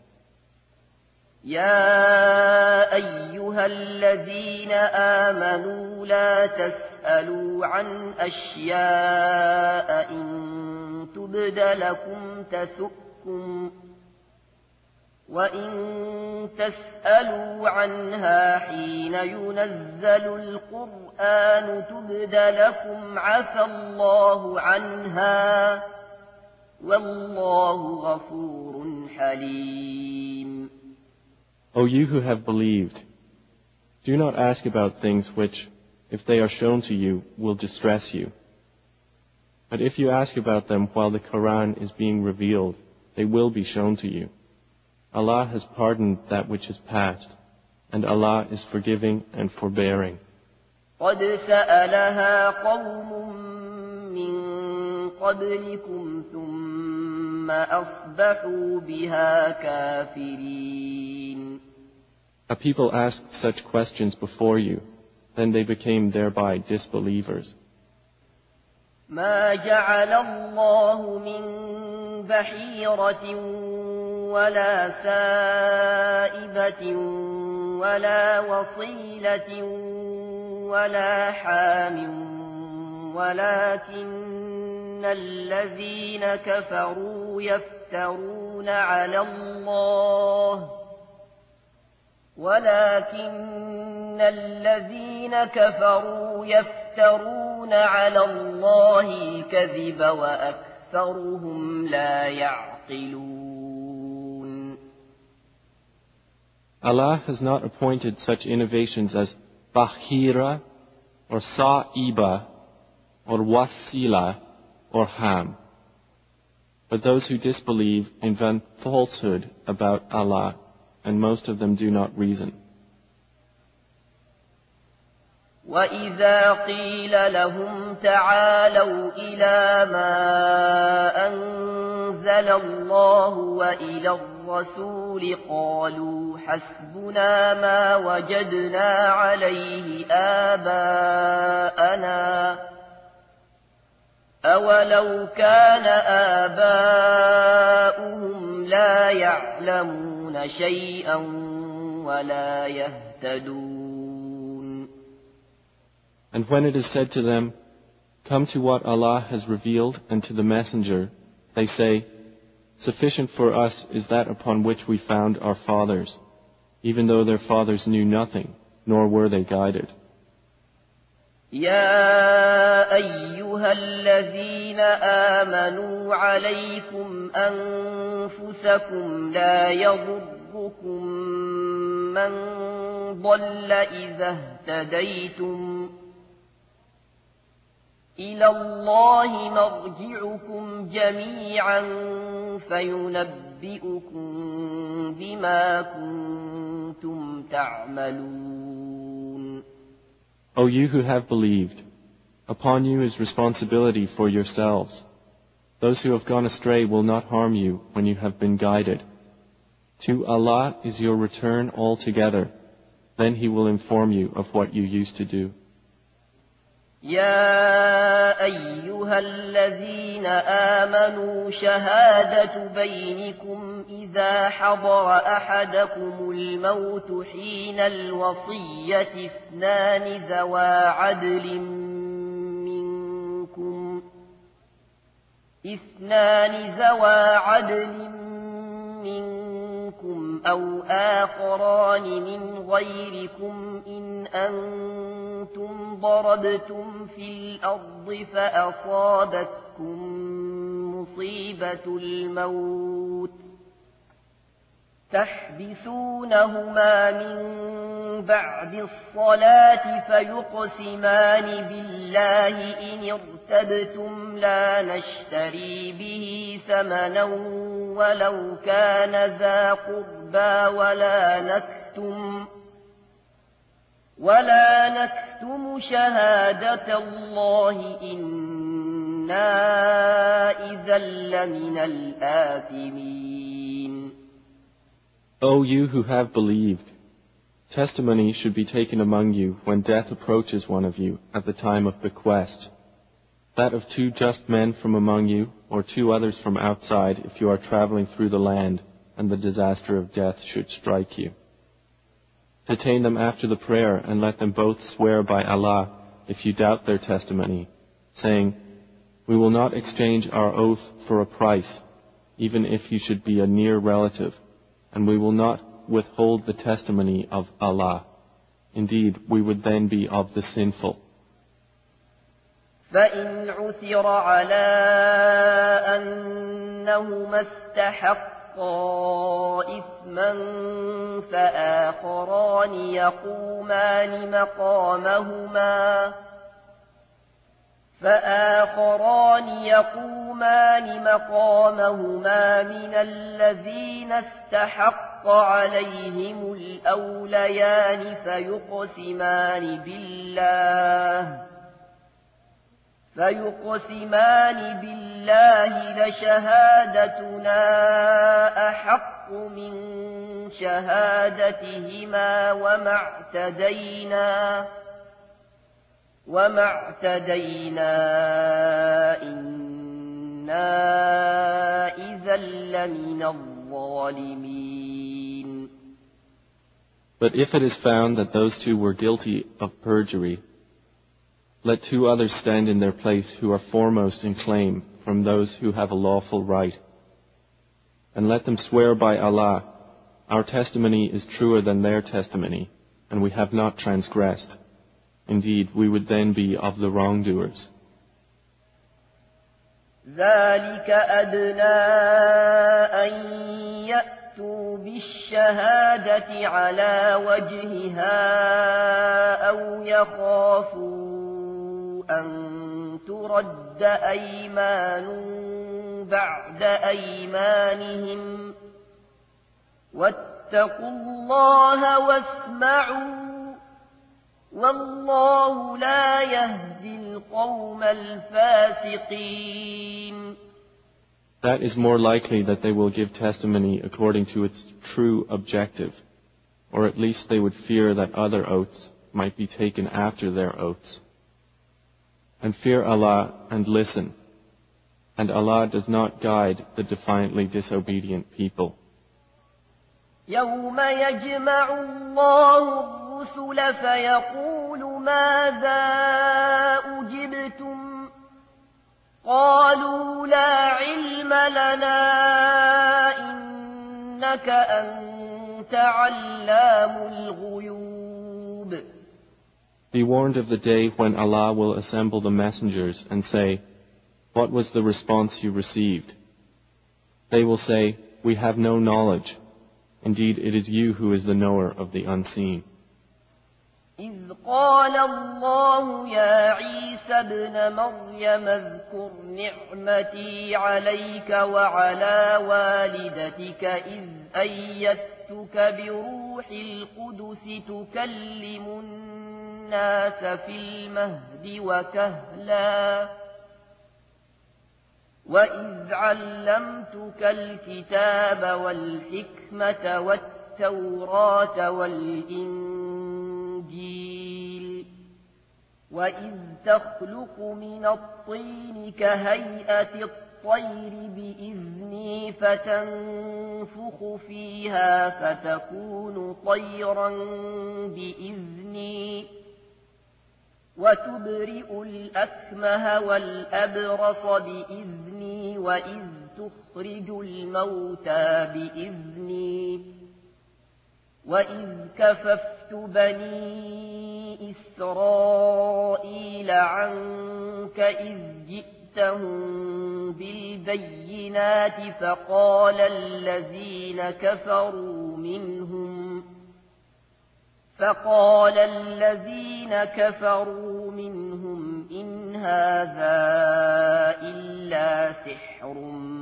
يا أيها الذين آمنوا لا تسألوا عن أشياء إن تبد لكم تسؤكم وإن تسألوا عنها حين ينزل القرآن تبد لكم عفى الله عنها والله غفور حليم. O you who have believed, do not ask about things which, if they are shown to you, will distress you. But if you ask about them while the Quran is being revealed, they will be shown to you. Allah has pardoned that which is past, and Allah is forgiving and forbearing. قد سألها قوم من قبلكم ثم أصبحوا بها كافرين. A people asked such questions before you, then they became thereby disbelievers. ما جعل الله من بحيرة ولا سائبة ولا وصيلة ولا حام ولكن الذين كفروا يفترون على الله الكذب وأكثرهم لا يعقلون. Allah has not appointed such innovations as Bahira or Sa'iba or Wasila or Ham. But those who disbelieve invent falsehood about Allah, and most of them do not reason. وَإِذَا قِيلَ لَهُمْ تَعَالَوْا إِلَى مَا أَنزَلَ اللَّهُ وَإِلَى الرَّسُولِ قَالُوا حَسْبُنَا مَا وَجَدْنَا عَلَيْهِ آبَاءَنَا أَوَلَوْ كَانَ آبَاؤُهُمْ لَا يَعْلَمُونَ شَيْئًا وَلَا يَهْتَدُونَ. And when it is said to them, "Come to what Allah has revealed and to the Messenger," they say, "Sufficient for us is that upon which we found our fathers, even though their fathers knew nothing, nor were they guided." يا أيها الذين آمنوا عليكم أنفسكم لا يضركم من ضل إذا اهتديتم إلى الله مرجعكم جميعا فينبئكم بما كنتم تعملون. O you who have believed, upon you is responsibility for yourselves. Those who have gone astray will not harm you when you have been guided. To Allah is your return altogether. Then He will inform you of what you used to do. يا أيها الذين آمنوا شهادة بينكم إذا حضر أحدكم الموت حين الوصية اثنان ذوى عدل منكم اثنان ذوى عدل منكم أو آخران من غيركم إن أنتم ضربتم في الأرض فأصابتكم مصيبة الموت تحبسونهما من بعد الصلاة فيقسمان بالله إن ارتبتم لا نشتري به ثمنا ولو كان ذا قربى ولا نكتم شهادة الله إنا إذا لمن الآثمين. O you who have believed, testimony should be taken among you when death approaches one of you at the time of bequest, that of two just men from among you, or two others from outside if you are traveling through the land and the disaster of death should strike you. Detain them after the prayer and let them both swear by Allah if you doubt their testimony, saying, "We will not exchange our oath for a price, even if you should be a near relative, and we will not withhold the testimony of Allah. Indeed, we would then be of the sinful." فإن عثر على أنهما استحقا إثما فآخران يقومان مقامهما من الذين استحق عليهم الأوليان فيقسمان بالله لشهادتنا أحق من شهادتهما وما اعتدينا إنا إذا لمن الظالمين. But if it is found that those two were guilty of perjury, let two others stand in their place who are foremost in claim from those who have a lawful right. And let them swear by Allah, our testimony is truer than their testimony, and we have not transgressed. Indeed, we would then be of the wrongdoers. ذلك أدنى أن يأتوا بالشهادة على وجهها أو يخافوا أن ترد أيمان بعد أيمانهم واتقوا الله واسمعوا والله لا يهدي القوم الفاسقين. That is more likely that they will give testimony according to its true objective, or at least they would fear that other oaths might be taken after their oaths. And fear Allah and listen, and Allah does not guide the defiantly disobedient people. يوم يجمع الله الرسل فيقول ماذا أجبتم قالوا لا علم لنا إنك أنت علام الغيوب. Be warned of the day when Allah will assemble the messengers and say, "What was the response you received?" They will say, "We have no knowledge. Indeed, it is you who is the knower of the unseen." إذ قال الله يا عيسى ابن مريم اذكر نعمتي عليك وعلى والدتك إذ أيدتك بروح القدس تكلم الناس في المهد وكهلا وإذ علمتك الكتاب والحكمة والتوراة والإنجيل وإذ تخلق من الطين كهيئة الطير بإذني فتنفخ فيها فتكون طيرا بإذني وتبرئ الأكمه والأبرص بإذني وإذ تخرج الموتى بإذني وإذ كففت بني إسرائيل عنك إذ جئتهم بالبينات فقال الذين كفروا منهم إن هذا إلا سحر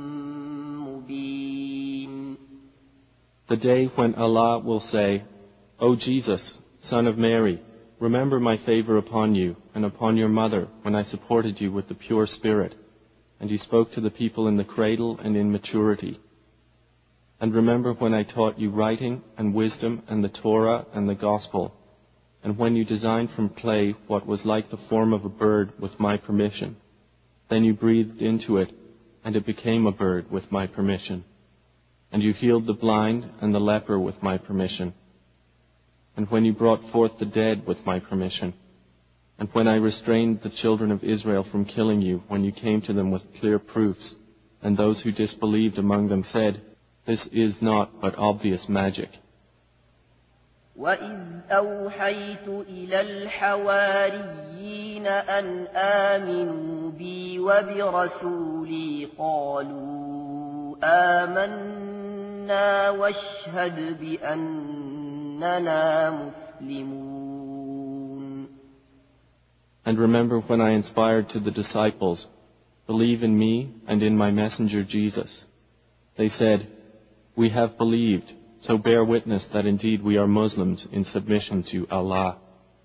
مبين. The day when Allah will say, O Jesus, son of Mary, remember my favor upon you and upon your mother when I supported you with the pure spirit, and you spoke to the people in the cradle and in maturity. And remember when I taught you writing and wisdom and the Torah and the Gospel, and when you designed from clay what was like the form of a bird with my permission. Then you breathed into it, and it became a bird with my permission. And you healed the blind and the leper with my permission. And when you brought forth the dead with my permission. And when I restrained the children of Israel from killing you when you came to them with clear proofs, and those who disbelieved among them said, This is not but obvious magic. وَإِذْ أَوْحَيْتُ إِلَى الْحَوَارِيِّينَ أَنْ آمِنُوا بِي وَبِرَسُولِي قَالُوا آمَنَّا وَاشْهَدْ بِأَنَّنَا مُسْلِمُونَ. And remember when I inspired to the disciples, Believe in me and in my messenger Jesus. They said, We have believed, so bear witness that indeed we are Muslims in submission to Allah.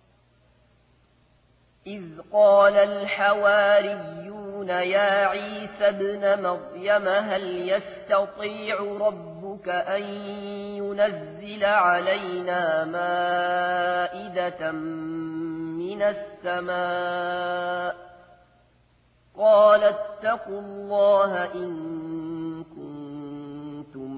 إذ قال الحواريون يا عيسى ابن مريم هل يستطيع ربك أن ينزل علينا مائدة من السماء قال اتقوا الله إن كنتم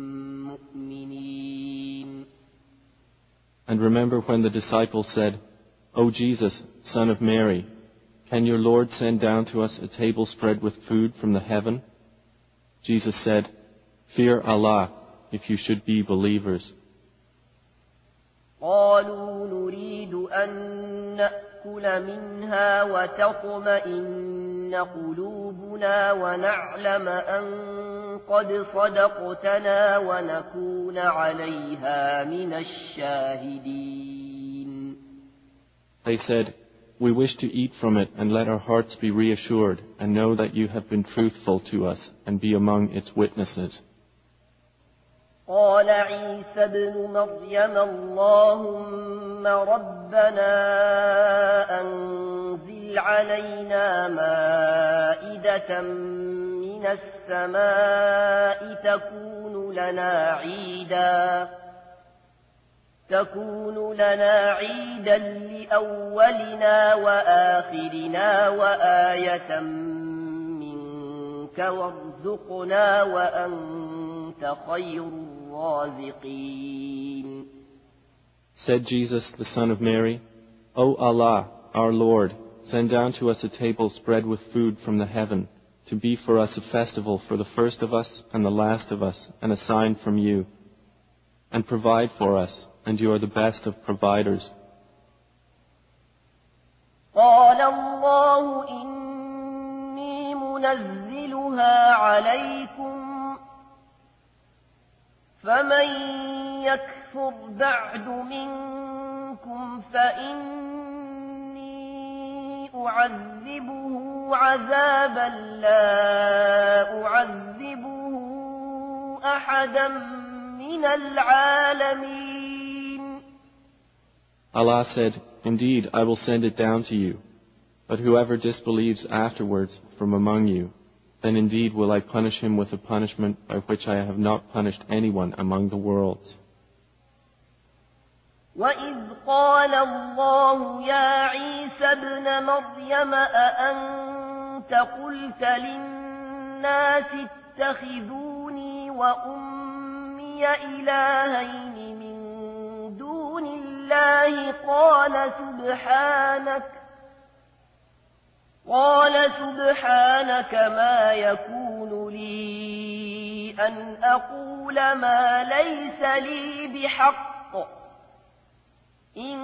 مؤمنين. And remember when the disciples said, O Jesus, son of Mary, can your Lord send down to us a table spread with food from the heaven? Jesus said, Fear Allah, if you should be believers. قالوا نريد أن نأكل منها وتطمئن قلوبنا ونعلم أن قد صدقتنا ونكون عليها من الشاهدين. They said, We wish to eat from it and let our hearts be reassured and know that you have been truthful to us and be among its witnesses. قال عيسى ابن مريم اللهم ربنا أنزل علينا مائدة من السماء تكون لنا عيدا لأولنا وآخرنا وآية منك وارزقنا وأنت خير الرازقين. Said Jesus, the son of Mary, O Allah, our Lord, send down to us a table spread with food from the heaven, to be for us a festival for the first of us and the last of us, and a sign from you. And provide for us, and you are the best of providers. قال الله إني منزلها عليكم فمن يكفر بعد منكم فإني أعذبه عذابا لا أعذبه أحدا من العالمين. Allah said, Indeed, I will send it down to you. But whoever disbelieves afterwards from among you, then indeed will I punish him with a punishment by which I have not punished anyone among the worlds. وَإِذْ قَالَ اللَّهُ يَا عِيسَى ابْنَ مَرْيَمَ أَأَنْتَ قُلْتَ لِلنَّاسِ اتَّخِذُونِي وَأُمِّيَ إِلَٰهَيْنِ مِن دُونِ اللَّهِ قال سبحانك ما يكون يكون لي أن أقول ما ليس لي بحق إن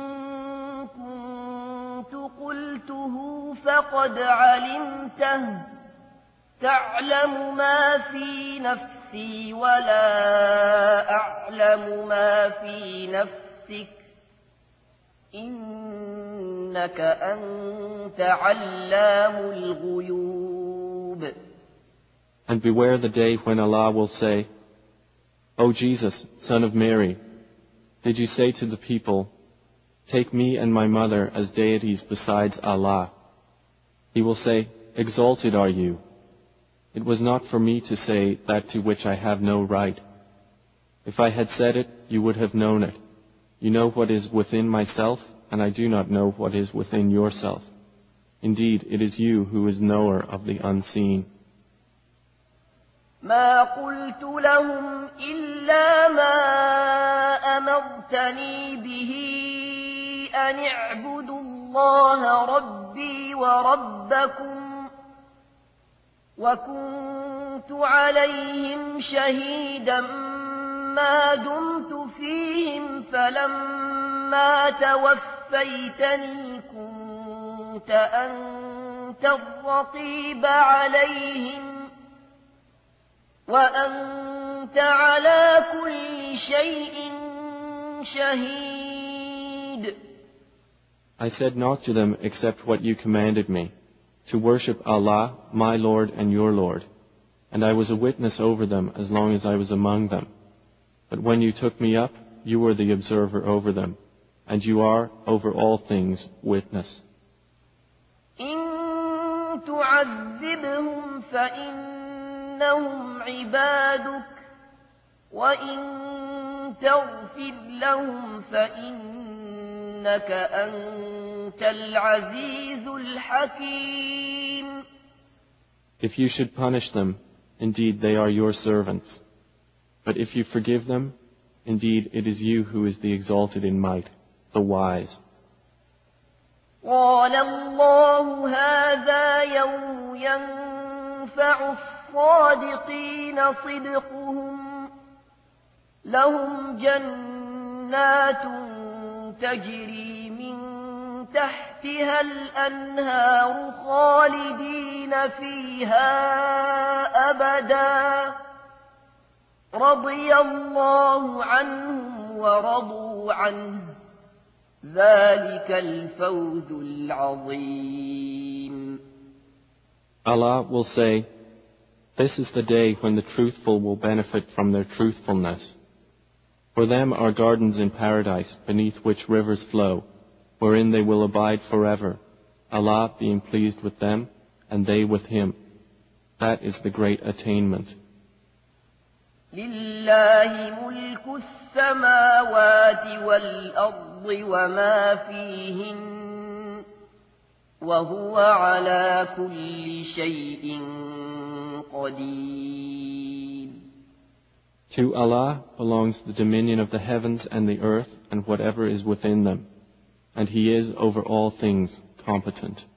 كنت قلته فقد علمته تعلم ما في نفسي ولا أعلم ما في نفسك إنك أنت علام الغيوب. And beware the day when Allah will say, O Jesus, son of Mary, did you say to the people, take me and my mother as deities besides Allah? He will say, exalted are you. It was not for me to say that to which I have no right. If I had said it, you would have known it. You know what is within myself, and I do not know what is within yourself. Indeed, it is you who is knower of the unseen. ما قلت لهم إلا ما أمرتني به أن اعبدوا الله ربي وربكم وكنت عليهم شهيدا ما دمت فيهم فلما توفيتني كنت أنت الرقيب عليهم وأنت على كل شيء شهيد. I said not to them except what you commanded me, to worship Allah, my Lord and your Lord, and I was a witness over them as long as I was among them. But when you took me up, you were the observer over them, and you are over all things witness. إن تعذبهم فإنهم عبادك وإن تغفر لهم فإنك أنت العزيز الحكيم. If you should punish them, indeed they are your servants. But if you forgive them, indeed it is you who is the exalted in might, the wise. قال الله هذا يوم ينفع الصادقين صدقهم لهم جنات تجري من تحتها الأنهار خالدين فيها أبدا رضي الله عنهم ورضوا عنه ذلك الفوز العظيم. Allah will say, this is the day when the truthful will benefit from their truthfulness. For them are gardens in paradise beneath which rivers flow, wherein they will abide forever, Allah being pleased with them and they with Him. That is the great attainment. لله ملك السماوات والأرض وما فيهن وهو على كل شيء قدير. To Allah belongs the dominion of the heavens and the earth and whatever is within them, and He is over all things competent.